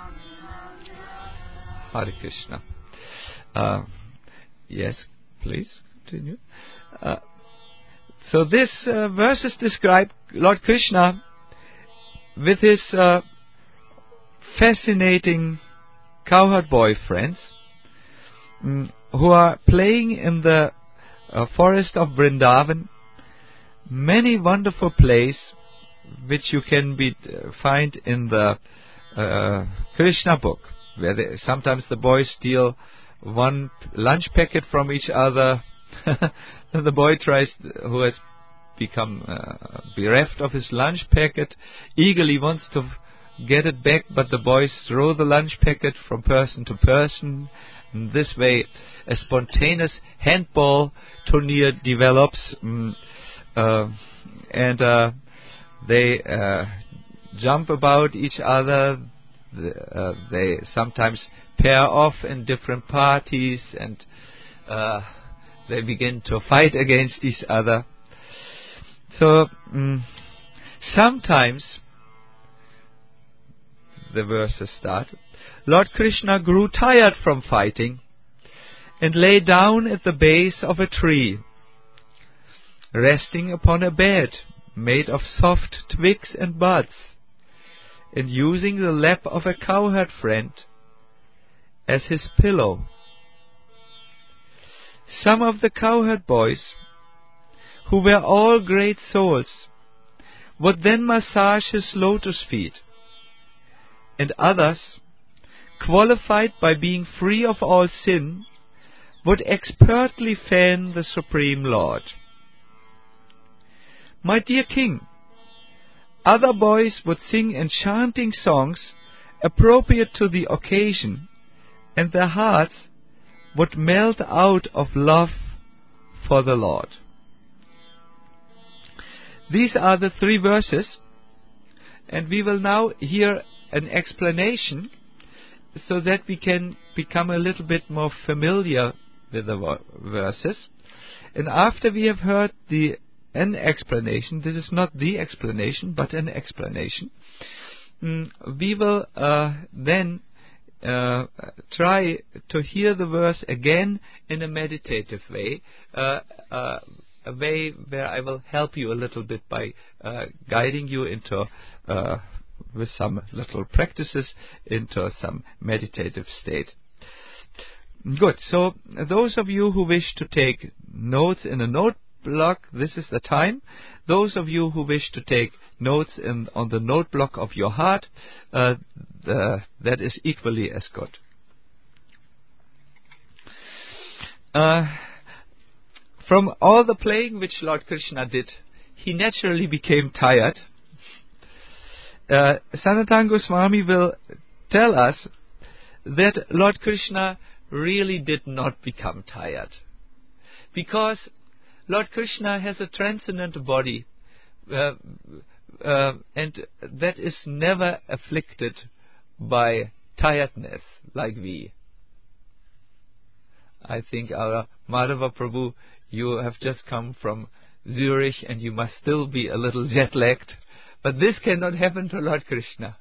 Hare Krishna. Uh, yes, please continue. Uh, so this uh, verses describe Lord Krishna with his uh, fascinating cowherd boyfriends mm, who are playing in the uh, forest of Vrindavan. Many wonderful plays which you can be uh, find in the uh, Krishna book, where they, sometimes the boys steal one lunch packet from each other. Then the boy tries, who has become uh, bereft of his lunch packet, eagerly wants to get it back, but the boys throw the lunch packet from person to person. In this way, a spontaneous handball tournament develops, um, uh, and uh, they uh, jump about each other. The, uh, they sometimes pair off in different parties, and uh, they begin to fight against each other. So um, sometimes, the verses start, Lord Krishna grew tired from fighting and lay down at the base of a tree, resting upon a bed made of soft twigs and buds, and using the lap of a cowherd friend as his pillow. Some of the cowherd boys, who were all great souls, would then massage his lotus feet, and others, qualified by being free of all sin, would expertly fan the Supreme Lord. My dear King, other boys would sing enchanting songs appropriate to the occasion, and their hearts would melt out of love for the Lord. These are the three verses, and we will now hear an explanation so that we can become a little bit more familiar with the verses. And after we have heard the an explanation, this is not the explanation, but an explanation, mm, we will uh, then uh, try to hear the verse again in a meditative way, uh, uh, a way where I will help you a little bit by uh, guiding you into uh, with some little practices into some meditative state. Good. So those of you who wish to take notes in a note block, this is the time. Those of you who wish to take notes in on the note block of your heart, uh, the, that is equally as good. Uh, from all the playing which Lord Krishna did, he naturally became tired. Uh, Sanatana Goswami will tell us that Lord Krishna really did not become tired, because Lord Krishna has a transcendental body, uh, uh, and that is never afflicted by tiredness like we. I think our Madhava Prabhu, you have just come from Zurich and you must still be a little jet-lagged, but this cannot happen to Lord Krishna.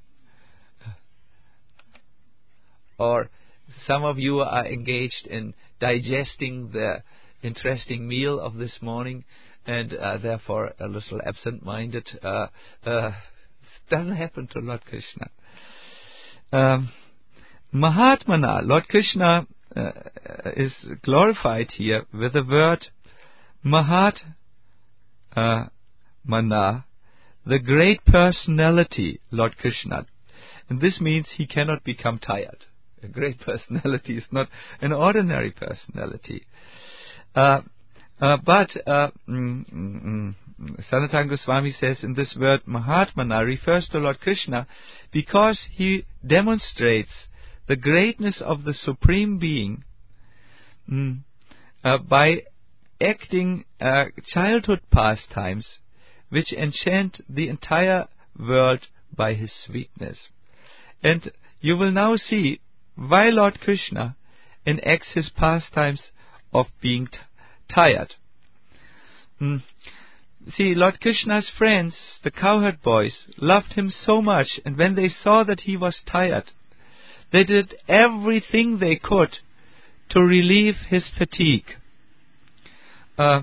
Or some of you are engaged in digesting the interesting meal of this morning and uh, therefore a little absent-minded. Uh, uh, doesn't happen to Lord Krishna. Um, Mahatmana, Lord Krishna uh, is glorified here with the word Mahat uh, Mana, the great personality, Lord Krishna. And this means he cannot become tired. A great personality is not an ordinary personality. Uh, uh, but uh, mm, mm, Sanatana Goswami says in this word Mahatmana refers to Lord Krishna because he demonstrates the greatness of the Supreme Being mm, uh, by acting uh, childhood pastimes which enchant the entire world by his sweetness. And you will now see why Lord Krishna enacts his pastimes of being t- tired. Mm. See, Lord Krishna's friends, the cowherd boys, loved him so much, and when they saw that he was tired, they did everything they could to relieve his fatigue. Uh,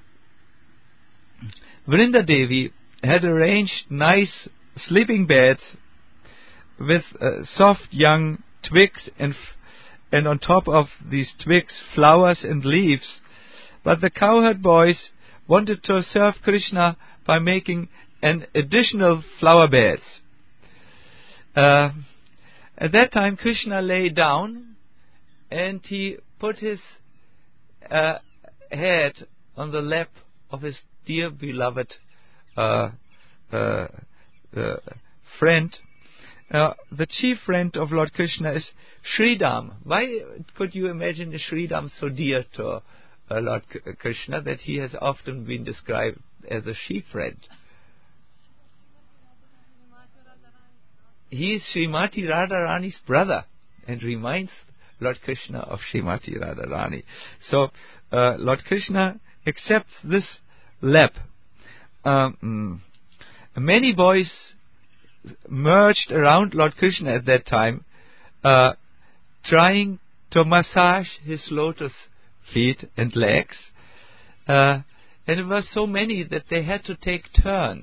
Vrinda Devi had arranged nice sleeping beds with uh, soft young twigs and f- and on top of these twigs flowers and leaves, but the cowherd boys wanted to serve Krishna by making an additional flower beds. Uh, at that time Krishna lay down and he put his uh, head on the lap of his dear beloved uh, uh, uh, friend. Uh, the chief friend of Lord Krishna is Sridham. Why could you imagine Sridham so dear to uh, Lord K- Krishna that he has often been described as a sheep friend? He is Srimati Radharani's brother and reminds Lord Krishna of Srimati Radharani. So uh, Lord Krishna accepts this lap. Um, many boys merged around Lord Krishna at that time, uh, trying to massage his lotus feet and legs. Uh, and it was so many that they had to take turns.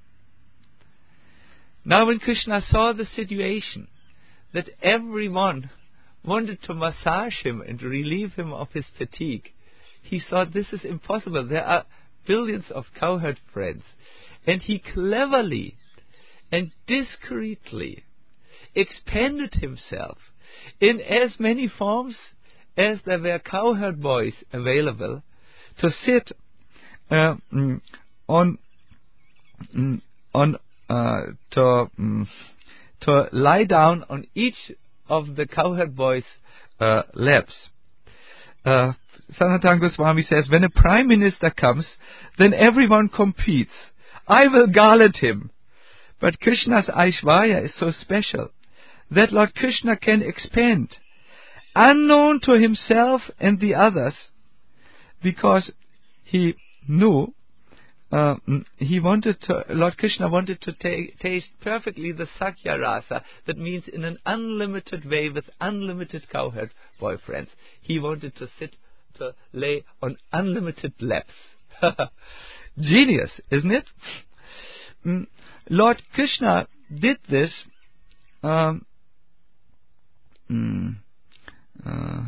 Now when Krishna saw the situation, that everyone wanted to massage him and relieve him of his fatigue, he thought, this is impossible. There are billions of cowherd friends. And he cleverly and discreetly expanded himself in as many forms as there were cowherd boys available to sit uh, mm, on mm, on uh, to mm, to lie down on each of the cowherd boys' uh, laps. Uh, Sanatana Goswami says, when a prime minister comes, then everyone competes. I will garland him. But Krishna's Aishwarya is so special that Lord Krishna can expand, unknown to himself and the others, because he knew uh, he wanted to, Lord Krishna wanted to ta- taste perfectly the Sakya Rasa, that means in an unlimited way with unlimited cowherd boyfriends. He wanted to sit, to lay on unlimited laps. Genius, isn't it? Mm. Lord Krishna did this um, mm, uh,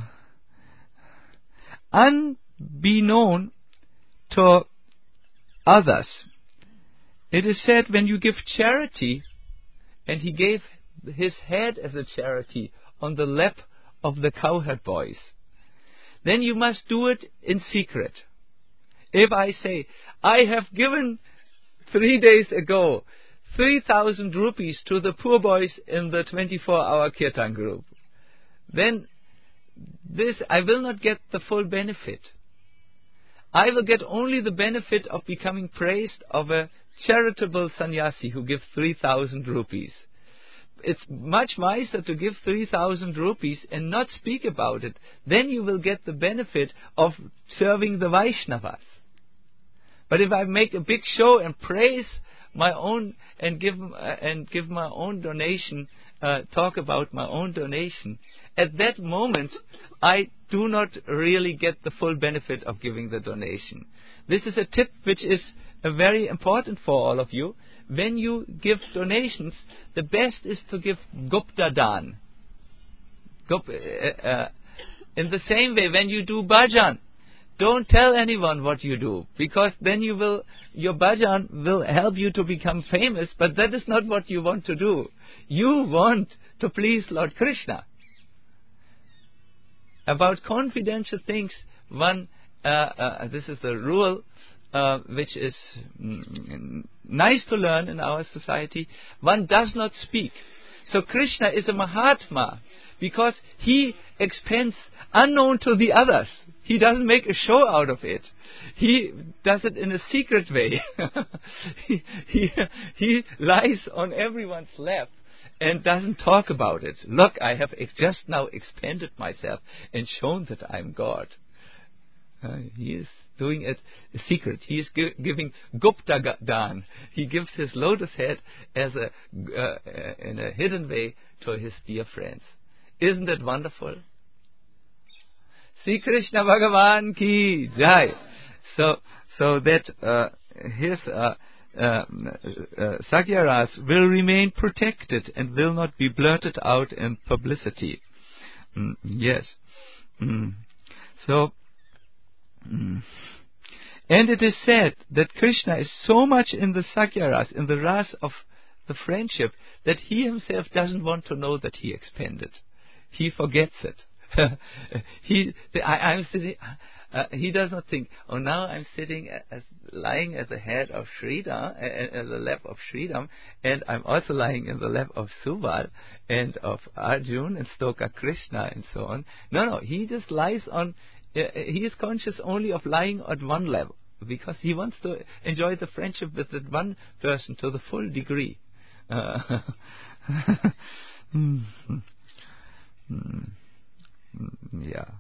unbeknown to others. It is said when you give charity, and he gave his head as a charity on the lap of the cowherd boys, then you must do it in secret. If I say, I have given three days ago three thousand rupees to the poor boys in the twenty-four hour Kirtan group, then this I will not get the full benefit. I will get only the benefit of becoming praised of a charitable sannyasi who gives three thousand rupees. It's much nicer to give three thousand rupees and not speak about it. Then you will get the benefit of serving the Vaishnavas. But if I make a big show and praise my own and give uh, and give my own donation, uh, talk about my own donation, at that moment I do not really get the full benefit of giving the donation. This is a tip which is uh, very important for all of you. When you give donations, the best is to give Gupta Dan. Gup, uh, uh, in the same way, when you do bhajan, don't tell anyone what you do, because then you will, your bhajan will help you to become famous, but that is not what you want to do. You want to please Lord Krishna. About confidential things, one, uh, uh, this is the rule, Uh, which is mm, nice to learn in our society. One does not speak. So Krishna is a Mahatma because he expends unknown to the others. He doesn't make a show out of it. He does it in a secret way. he, he, he lies on everyone's lap and doesn't talk about it. Look, I have ex- just now expanded myself and shown that I'm God. Uh, he is doing it secret. He is gi- giving Gupta Dan. He gives his lotus head as a uh, in a hidden way to his dear friends. Isn't it wonderful? Sri Krishna Bhagavan ki jai. So, so that uh, his uh, uh, uh, Sakyaras will remain protected and will not be blurted out in publicity. Mm, yes. Mm. So. Mm. And it is said that Krishna is so much in the Sakyaras, in the ras of the friendship, that he himself doesn't want to know that he expanded. He forgets it. he, the, I, I'm sitting. Uh, he does not think, oh, now I'm sitting as lying at the head of Sridham, uh, at the lap of Sridham, and I'm also lying in the lap of Subal and of Arjun and Stoka Krishna and so on. No, no, he just lies on. Uh, he is conscious only of lying at one level because he wants to enjoy the friendship with that one person to the full degree. Uh, mm, mm, mm, yeah.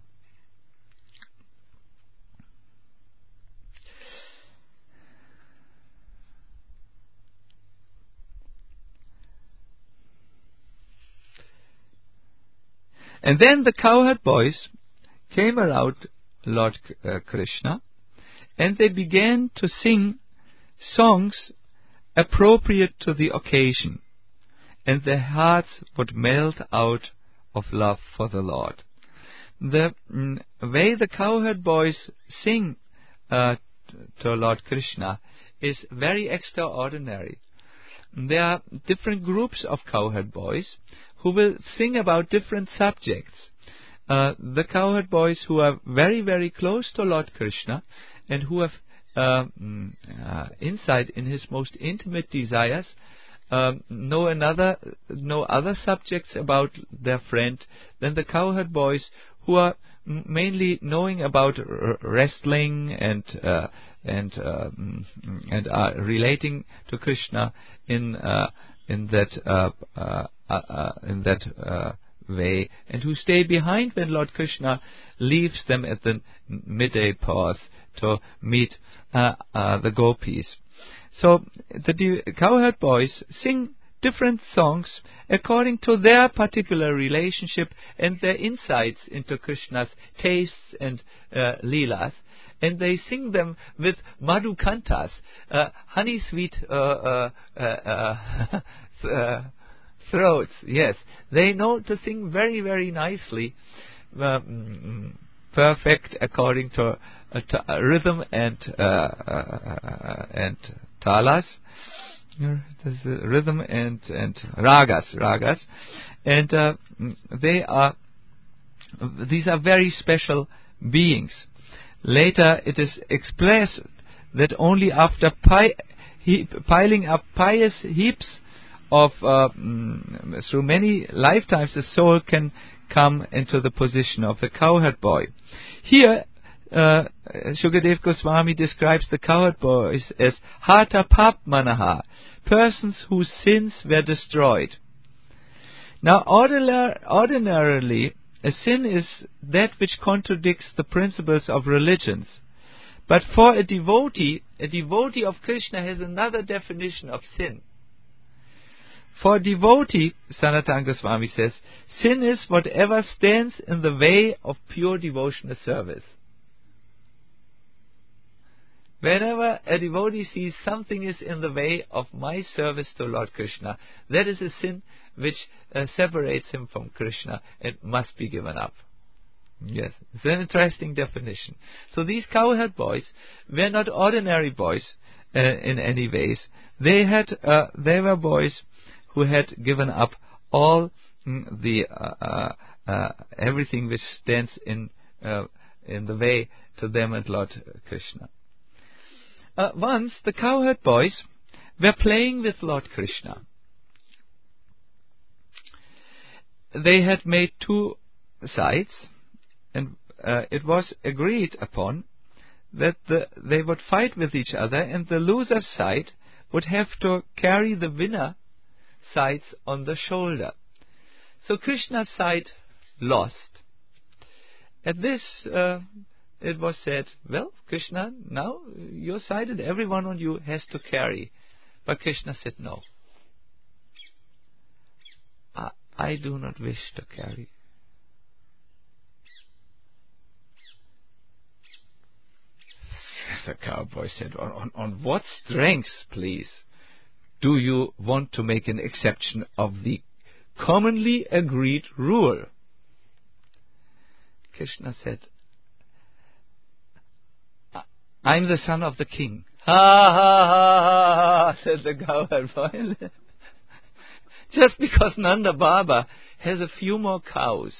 And then the cowherd boys came around Lord uh, Krishna, and they began to sing songs appropriate to the occasion, and their hearts would melt out of love for the Lord. The mm, way the cowherd boys sing uh, to Lord Krishna is very extraordinary. There are different groups of cowherd boys who will sing about different subjects. Uh, the cowherd boys who are very, very close to Lord Krishna and who have uh, uh, insight in his most intimate desires um, know another, know other subjects about their friend than the cowherd boys who are m- mainly knowing about r- wrestling and uh, and uh, and are relating to Krishna in uh, in that uh, uh, uh, in that. Uh, way, and who stay behind when Lord Krishna leaves them at the midday pause to meet uh, uh, the gopis. So the de- cowherd boys sing different songs according to their particular relationship and their insights into Krishna's tastes and uh, leelas, and they sing them with madhukantas, uh, honey sweet uh, uh, uh, uh, uh, throats. Yes, they know to sing very, very nicely, um, perfect according to uh, t- uh, rhythm and uh, uh, and talas. There's uh, rhythm and and ragas, ragas, and uh, they are. These are very special beings. Later, it is expressed that only after pi- heap, piling up pious heaps of uh, mm, through many lifetimes, the soul can come into the position of the cowherd boy. Here, uh, Shukadev Goswami describes the cowherd boys as Hata Pap Manaha, persons whose sins were destroyed. Now, ordinar- ordinarily, a sin is that which contradicts the principles of religions. But for a devotee, a devotee of Krishna has another definition of sin. For a devotee, Sanatana Goswami says, sin is whatever stands in the way of pure devotional service. Whenever a devotee sees something is in the way of my service to Lord Krishna, that is a sin which uh, separates him from Krishna. It must be given up. Yes, it's an interesting definition. So these cowherd boys were not ordinary boys uh, in any ways. They had, uh, they were boys who had given up all mm, the uh, uh, uh, everything which stands in uh, in the way to them and Lord Krishna. Uh, once the cowherd boys were playing with Lord Krishna. They had made two sides, and uh, it was agreed upon that the, they would fight with each other, and the loser side would have to carry the winner sides on the shoulder. So Krishna's side lost. At this, uh, it was said, well, Krishna, now your side and everyone on you has to carry. But Krishna said, no. I, I do not wish to carry. The cowboy said, on, on, on what strengths, please, do you want to make an exception of the commonly agreed rule? Krishna said, I'm the son of the king. Ha ha ha ha, said the cowherd boy. Just because Nanda Baba has a few more cows,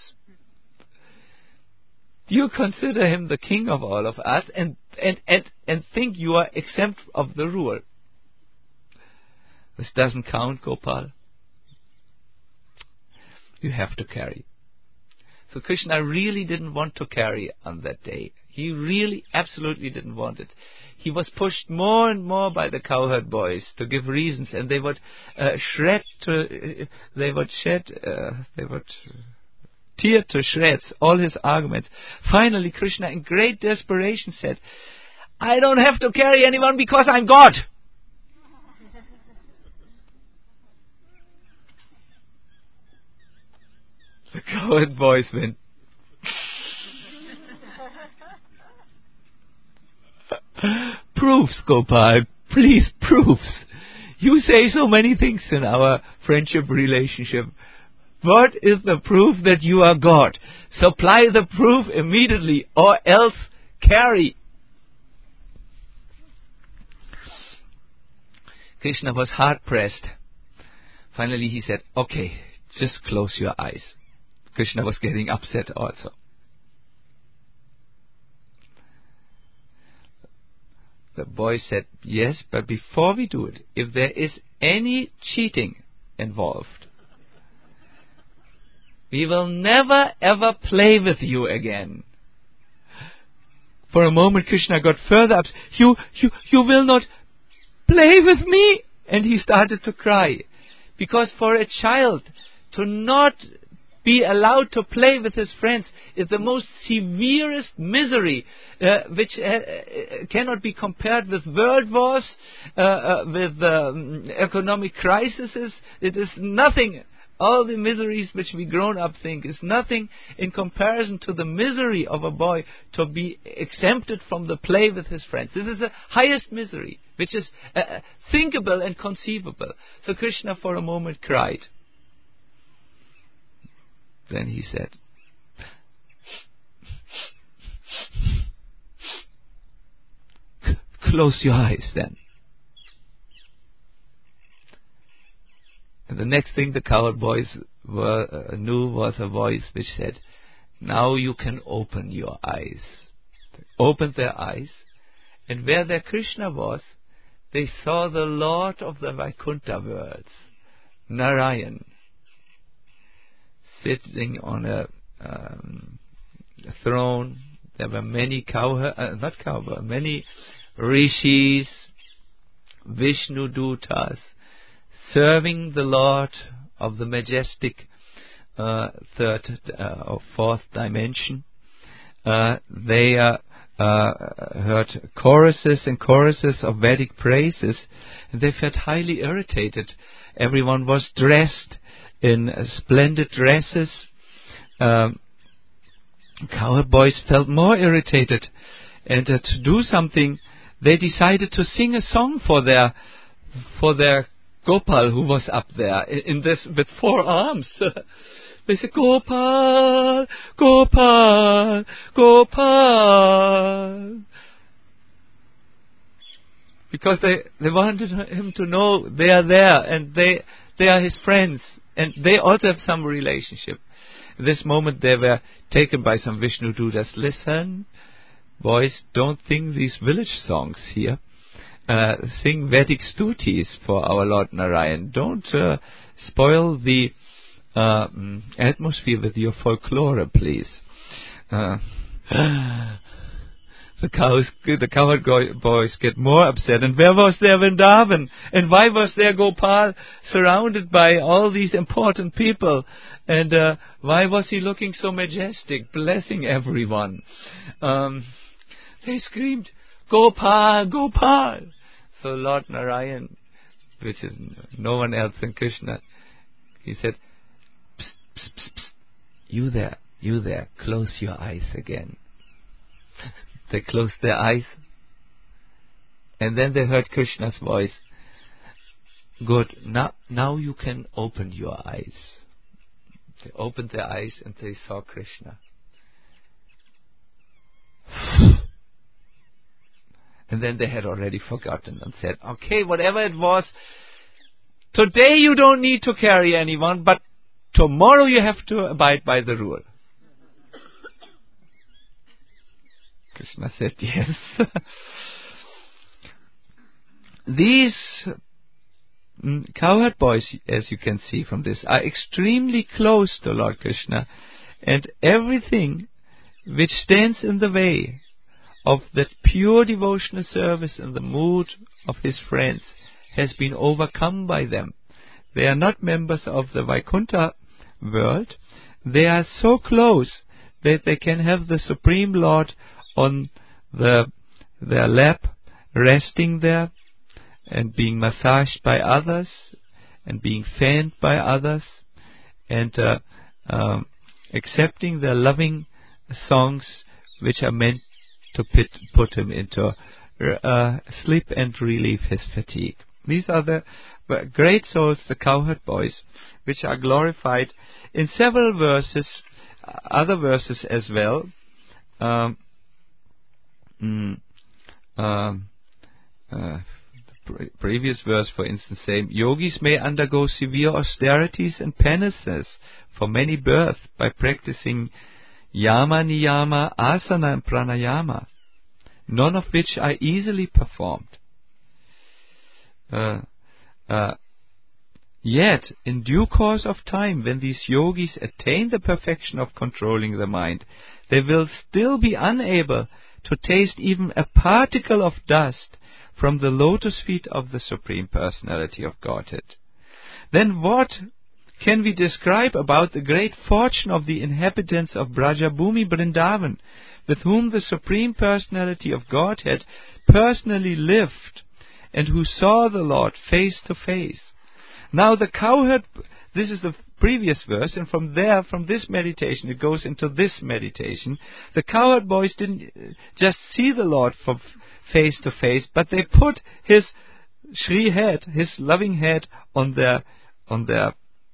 you consider him the king of all of us and, and, and, and think you are exempt of the rule. This doesn't count, Gopal. You have to carry. So Krishna really didn't want to carry on that day. He really, absolutely didn't want it. He was pushed more and more by the cowherd boys to give reasons, and they would uh, shred to, uh, they would shed, uh, they would tear to shreds all his arguments. Finally, Krishna, in great desperation, said, "I don't have to carry anyone because I'm God." The cowherd boys went. Proofs, Gopal, please, proofs. You say so many things in our friendship relationship. What is the proof that you are God? Supply the proof immediately, or else carry. Krishna was hard pressed. Finally he said, okay, just close your eyes. Krishna was getting upset also. The boy said, yes, but before we do it, if there is any cheating involved, we will never ever play with you again. For a moment Krishna got further up. You, you, you will not play with me? And he started to cry. Because for a child to not be allowed to play with his friends is the most severest misery, uh, which uh, cannot be compared with world wars, uh, uh, with um, economic crises. It is nothing all the miseries which we grown-up think is nothing in comparison to the misery of a boy to be exempted from the play with his friends. This is the highest misery, which is uh, thinkable and conceivable. So Krishna for a moment cried. Then he said, close your eyes then. And the next thing the cowherd boys were, uh, knew was a voice which said, now you can open your eyes. They opened their eyes, and where their Krishna was, they saw the Lord of the Vaikuntha worlds, Narayan, sitting on a, um, a throne. There were many cowherd, uh, not cowherd, many rishis, Vishnu Dutas, serving the Lord of the majestic uh, third uh, or fourth dimension. Uh, they uh, uh, heard choruses and choruses of Vedic praises, and they felt highly irritated. Everyone was dressed in uh, splendid dresses. Um, cowherd boys felt more irritated, and uh, to do something, they decided to sing a song for their for their Gopal, who was up there in, in this with four arms. They said, Gopal, Gopal, Gopal. Because they, they wanted him to know they are there and they they are his friends and they also have some relationship. At this moment they were taken by some Vishnu Dutas. Listen, boys, don't sing these village songs here. Uh, sing Vedic stutis for our Lord Narayan. Don't uh, spoil the uh, atmosphere with your folklore, please. Uh, the cows, the cowherd boys get more upset. And where was there Vrindavan? And why was there Gopal surrounded by all these important people? And uh, why was he looking so majestic, blessing everyone? Um, they screamed, Gopal, Gopal. So Lord Narayan, which is no one else than Krishna, he said, psst, psst, psst, psst. You there, you there, close your eyes again. They closed their eyes, and then they heard Krishna's voice. Good, now, now you can open your eyes. They opened their eyes and they saw Krishna. And then they had already forgotten and said, okay, whatever it was, today you don't need to carry anyone, but tomorrow you have to abide by the rule. Krishna said, yes. These mm, cowherd boys, as you can see from this, are extremely close to Lord Krishna, and everything which stands in the way of that pure devotional service in the mood of his friends has been overcome by them. They are not members of the Vaikuntha world. They are so close that they can have the Supreme Lord on the, their lap, resting there and being massaged by others and being fanned by others and uh, um, accepting their loving songs which are meant to put, put him into uh, sleep and relieve his fatigue. These are the great souls, the cowherd boys, which are glorified in several verses, other verses as well. Um, mm, um, uh, the pre- previous verse, for instance, saying, yogis may undergo severe austerities and penances for many births by practicing yama, niyama, asana and pranayama, none of which are easily performed. Uh, uh, yet, in due course of time, when these yogis attain the perfection of controlling the mind, they will still be unable to taste even a particle of dust from the lotus feet of the Supreme Personality of Godhead. Then what can we describe about the great fortune of the inhabitants of Brajabhumi Vrindavan, with whom the Supreme Personality of Godhead personally lived, and who saw the Lord face to face? Now the cowherd, this is the previous verse, and from there, from this meditation, it goes into this meditation. The cowherd boys didn't just see the Lord from face to face, but they put His Shri head, His loving head, on their on their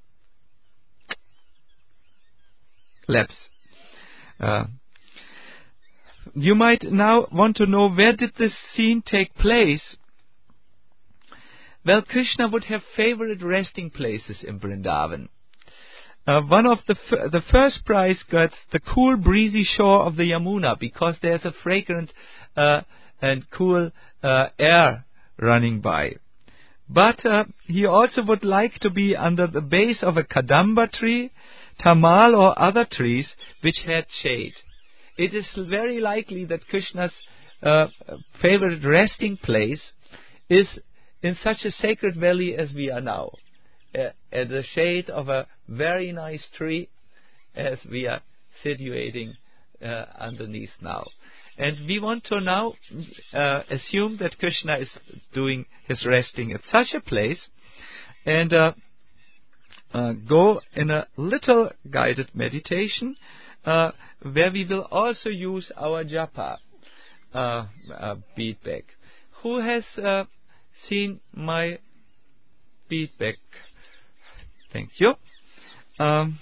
laps. Uh, you might now want to know, where did this scene take place? Well, Krishna would have favorite resting places in Vrindavan. Uh, one of the f- the first prize gets the cool, breezy shore of the Yamuna, because there's a fragrant uh, and cool uh, air running by. But uh, he also would like to be under the base of a Kadamba tree, Tamal, or other trees which had shade. It is very likely that Krishna's uh, favorite resting place is in such a sacred valley as we are now, uh, at the shade of a very nice tree, as we are situating uh, underneath now. And we want to now uh, assume that Krishna is doing his resting at such a place, and uh, uh, go in a little guided meditation uh, where we will also use our japa uh, uh, beadback. Who has uh, seen my beadback? Thank you. Um,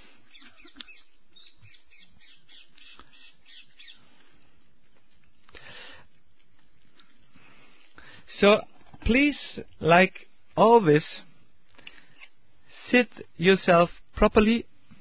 so please, like always, sit yourself properly.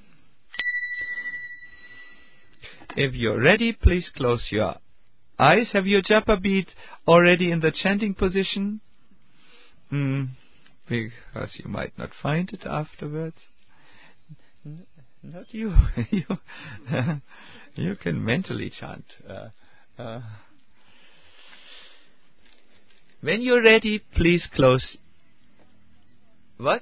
If you're ready, please close your eyes. Have your japa bead already in the chanting position? Mm, because you might not find it afterwards. N- not you. you, you can mentally chant. Uh, uh. When you're ready, please close. What?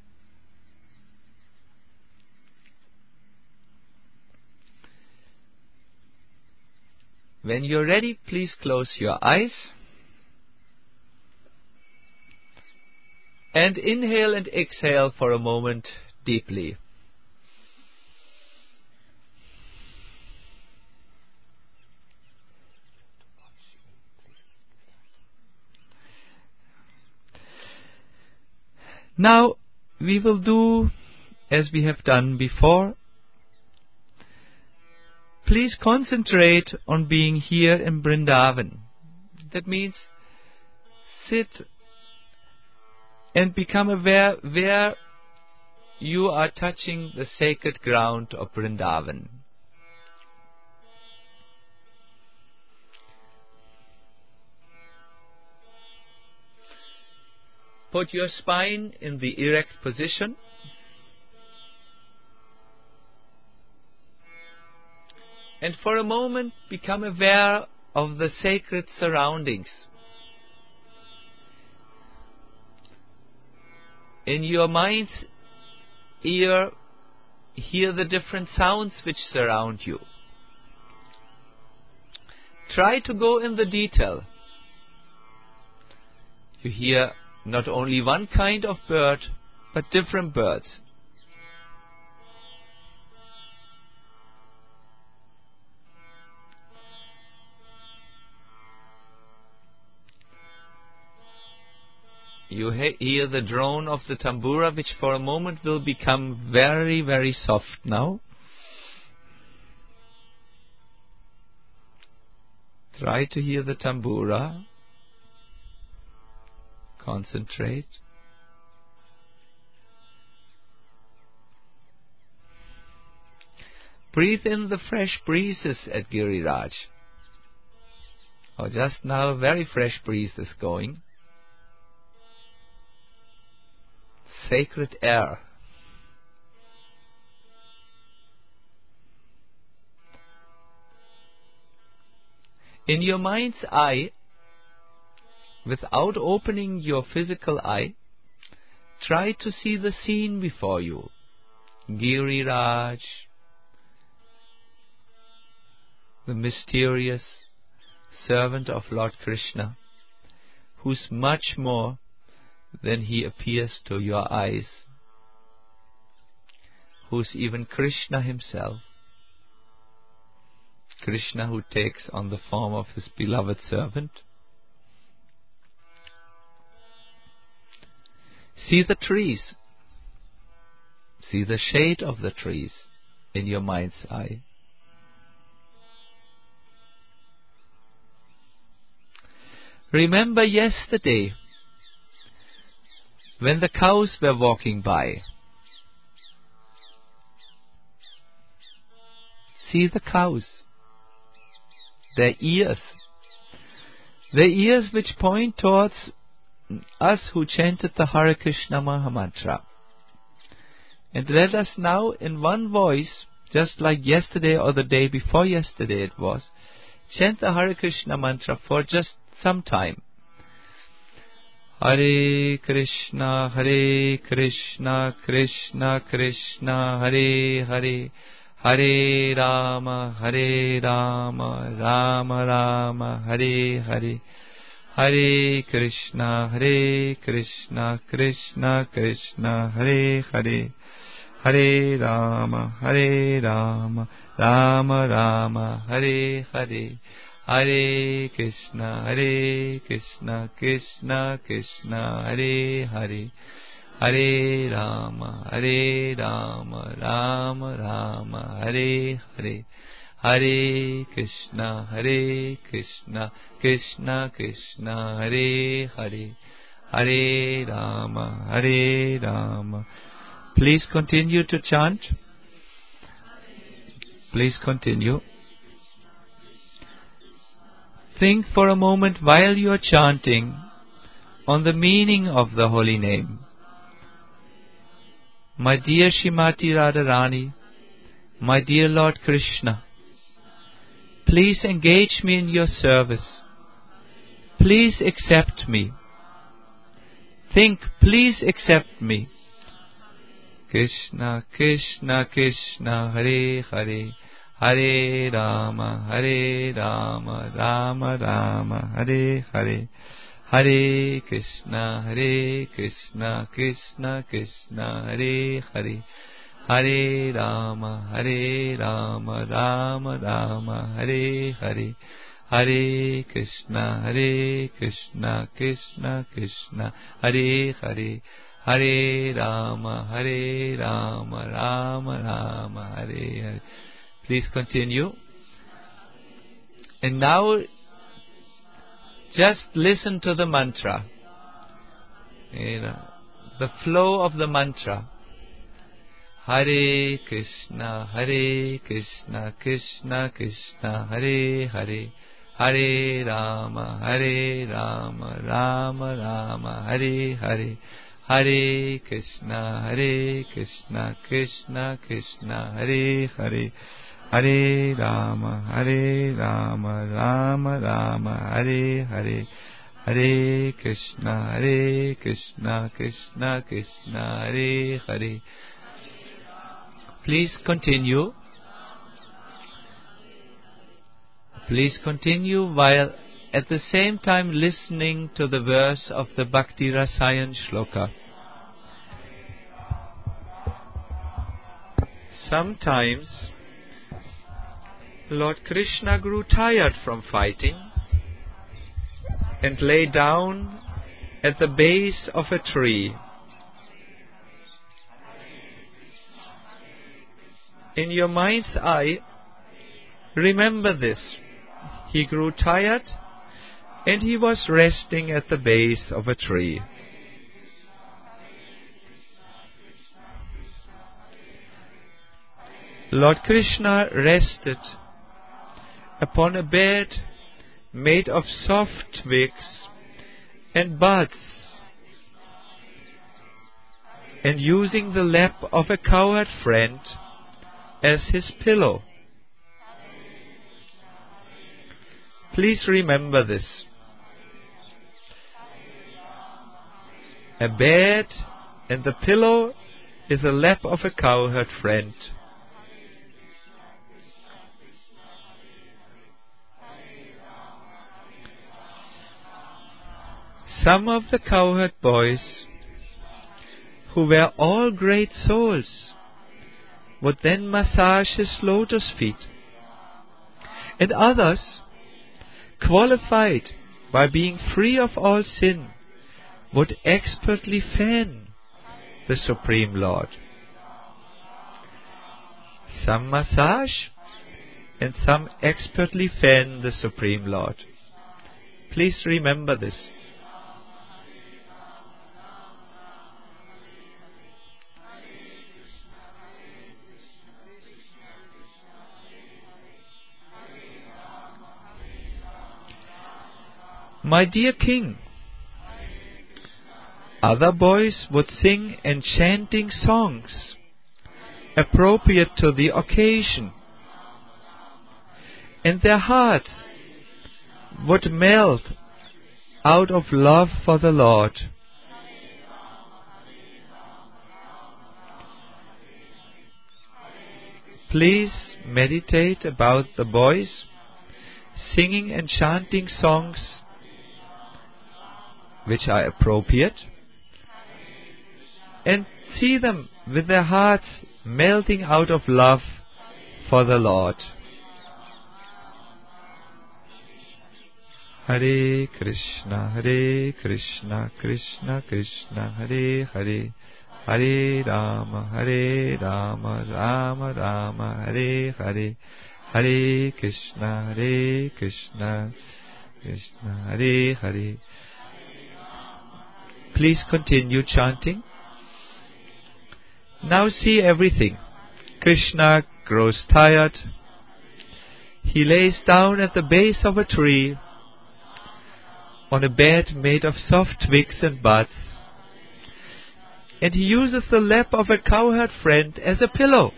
When you're ready, please close your eyes. And inhale and exhale for a moment deeply. Now we will do as we have done before. Please concentrate on being here in Vrindavan. That means sit and become aware where you are touching the sacred ground of Vrindavan. Put your spine in the erect position. And for a moment, become aware of the sacred surroundings. In your mind's ear, hear the different sounds which surround you. Try to go in the detail. You hear not only one kind of bird, but different birds. You he- hear the drone of the tambura, which for a moment will become very, very soft now. Try to hear the tambura. Concentrate. Breathe in the fresh breezes at Giriraj. Oh, just now a very fresh breeze is going. Sacred air. In your mind's eye, without opening your physical eye, try to see the scene before you. Giriraj, the mysterious servant of Lord Krishna, who's much more than he appears to your eyes. who's even Krishna himself. Krishna who takes on the form of his beloved servant. See the trees. See the shade of the trees in your mind's eye. Remember yesterday when the cows were walking by. See the cows, their ears, their ears which point towards us who chanted the Hare Krishna Mahamantra. And let us now in one voice, just like yesterday or the day before yesterday it was, chant the Hare Krishna mantra for just some time. Hare Krishna, Hare Krishna, Krishna Krishna, Hare Hare, Hare Rama, Hare Rama, Rama Rama, Hare Hare, Hare Krishna, Hare Krishna, Krishna Krishna, Hare Hare, Hare Rama, Hare Rama, Rama Rama, Hare Hare, Hare Krishna, Hare Krishna, Krishna Krishna, Hare Hare, Hare Rama, Hare Rama, Rama Rama, Hare Hare, Hare Krishna, Hare Krishna, Krishna Krishna, Hare Hare, Hare Rama, Hare Rama. Please continue to chant. Please continue. Think for a moment while you are chanting on the meaning of the holy name. My dear Shrimati Radharani, my dear Lord Krishna, please engage me in your service. Please accept me. Think, please accept me. Krishna, Krishna, Krishna, Hare Hare, Hare Rama, Hare Rama, Rama Rama, Hare Hare, Hare Krishna, Hare Krishna, Krishna Krishna, Hare Hare, Hare Rama, Hare Rama, Rama Rama, Hare Hare, Hare Krishna, Hare Krishna, Krishna Krishna, Hare Hare, Hare Rama, Hare Rama, Rama Rama, Hare Hare. Please continue. And now just listen to the mantra. You know, the flow of the mantra. Hare Krishna, Hare Krishna, Krishna Krishna, Hare Hare, Hare Rama, Hare Rama, Rama Rama, Hare Hare, Hare Krishna, Hare Krishna, Krishna Krishna, Hare Hare, Hare Rama, Hare Rama, Rama Rama, Hare Hare, Hare Krishna, Hare Krishna, Krishna Krishna, Hare Hare. Please continue. Please continue while at the same time listening to the verse of the Bhakti Rasayan Shloka. Sometimes Lord Krishna grew tired from fighting and lay down at the base of a tree. In your mind's eye, remember this. He grew tired and he was resting at the base of a tree. Lord Krishna rested upon a bed made of soft twigs and buds, and using the lap of a cowherd friend as his pillow. Please remember this. A bed and the pillow is the lap of a cowherd friend. Some of the cowherd boys, who were all great souls, would then massage his lotus feet. And others, qualified by being free of all sin, would expertly fan the Supreme Lord. Some massage and some expertly fan the Supreme Lord. Please remember this. My dear King, other boys would sing enchanting songs appropriate to the occasion, and their hearts would melt out of love for the Lord. Please meditate about the boys singing and chanting songs which are appropriate, and see them with their hearts melting out of love for the Lord. Hare Krishna, Hare Krishna, Krishna Krishna, Hare Hare, Hare Rama, Hare Rama, Rama Rama, Hare Hare, Hare Krishna, Hare Krishna, Krishna Hare Hare. Please continue chanting. Now see everything. Krishna grows tired. He lays down at the base of a tree on a bed made of soft twigs and buds, and he uses the lap of a cowherd friend as a pillow.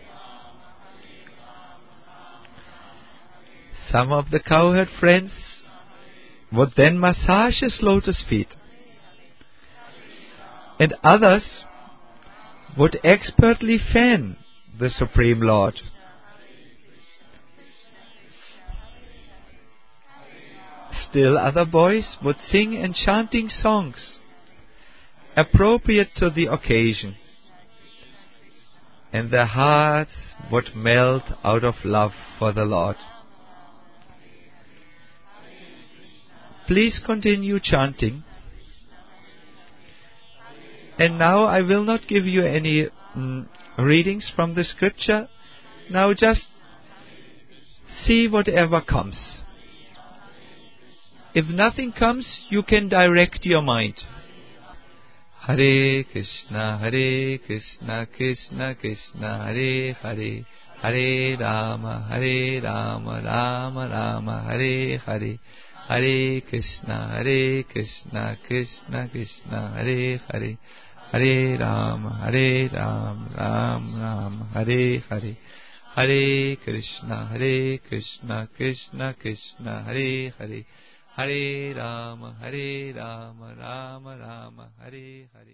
Some of the cowherd friends would then massage his lotus feet, and others would expertly fan the Supreme Lord. Still other boys would sing enchanting songs appropriate to the occasion, and their hearts would melt out of love for the Lord. Please continue chanting. And now I will not give you any mm, readings from the scripture. Now just see whatever comes. If nothing comes, you can direct your mind. Hare Krishna, Hare Krishna, Krishna Krishna, Hare Hare, Hare Rama, Hare Rama, Rama Rama, Hare Hare, Hare Krishna, Hare Krishna, Krishna Krishna, Hare Hare, Hare Rama, Hare Rama, Rama Rama, Hare Hare, Hare Krishna, Hare Krishna, Krishna Krishna, Hare Hare, Hare Rama, Hare Rama, Rama Rama, Hare Hare.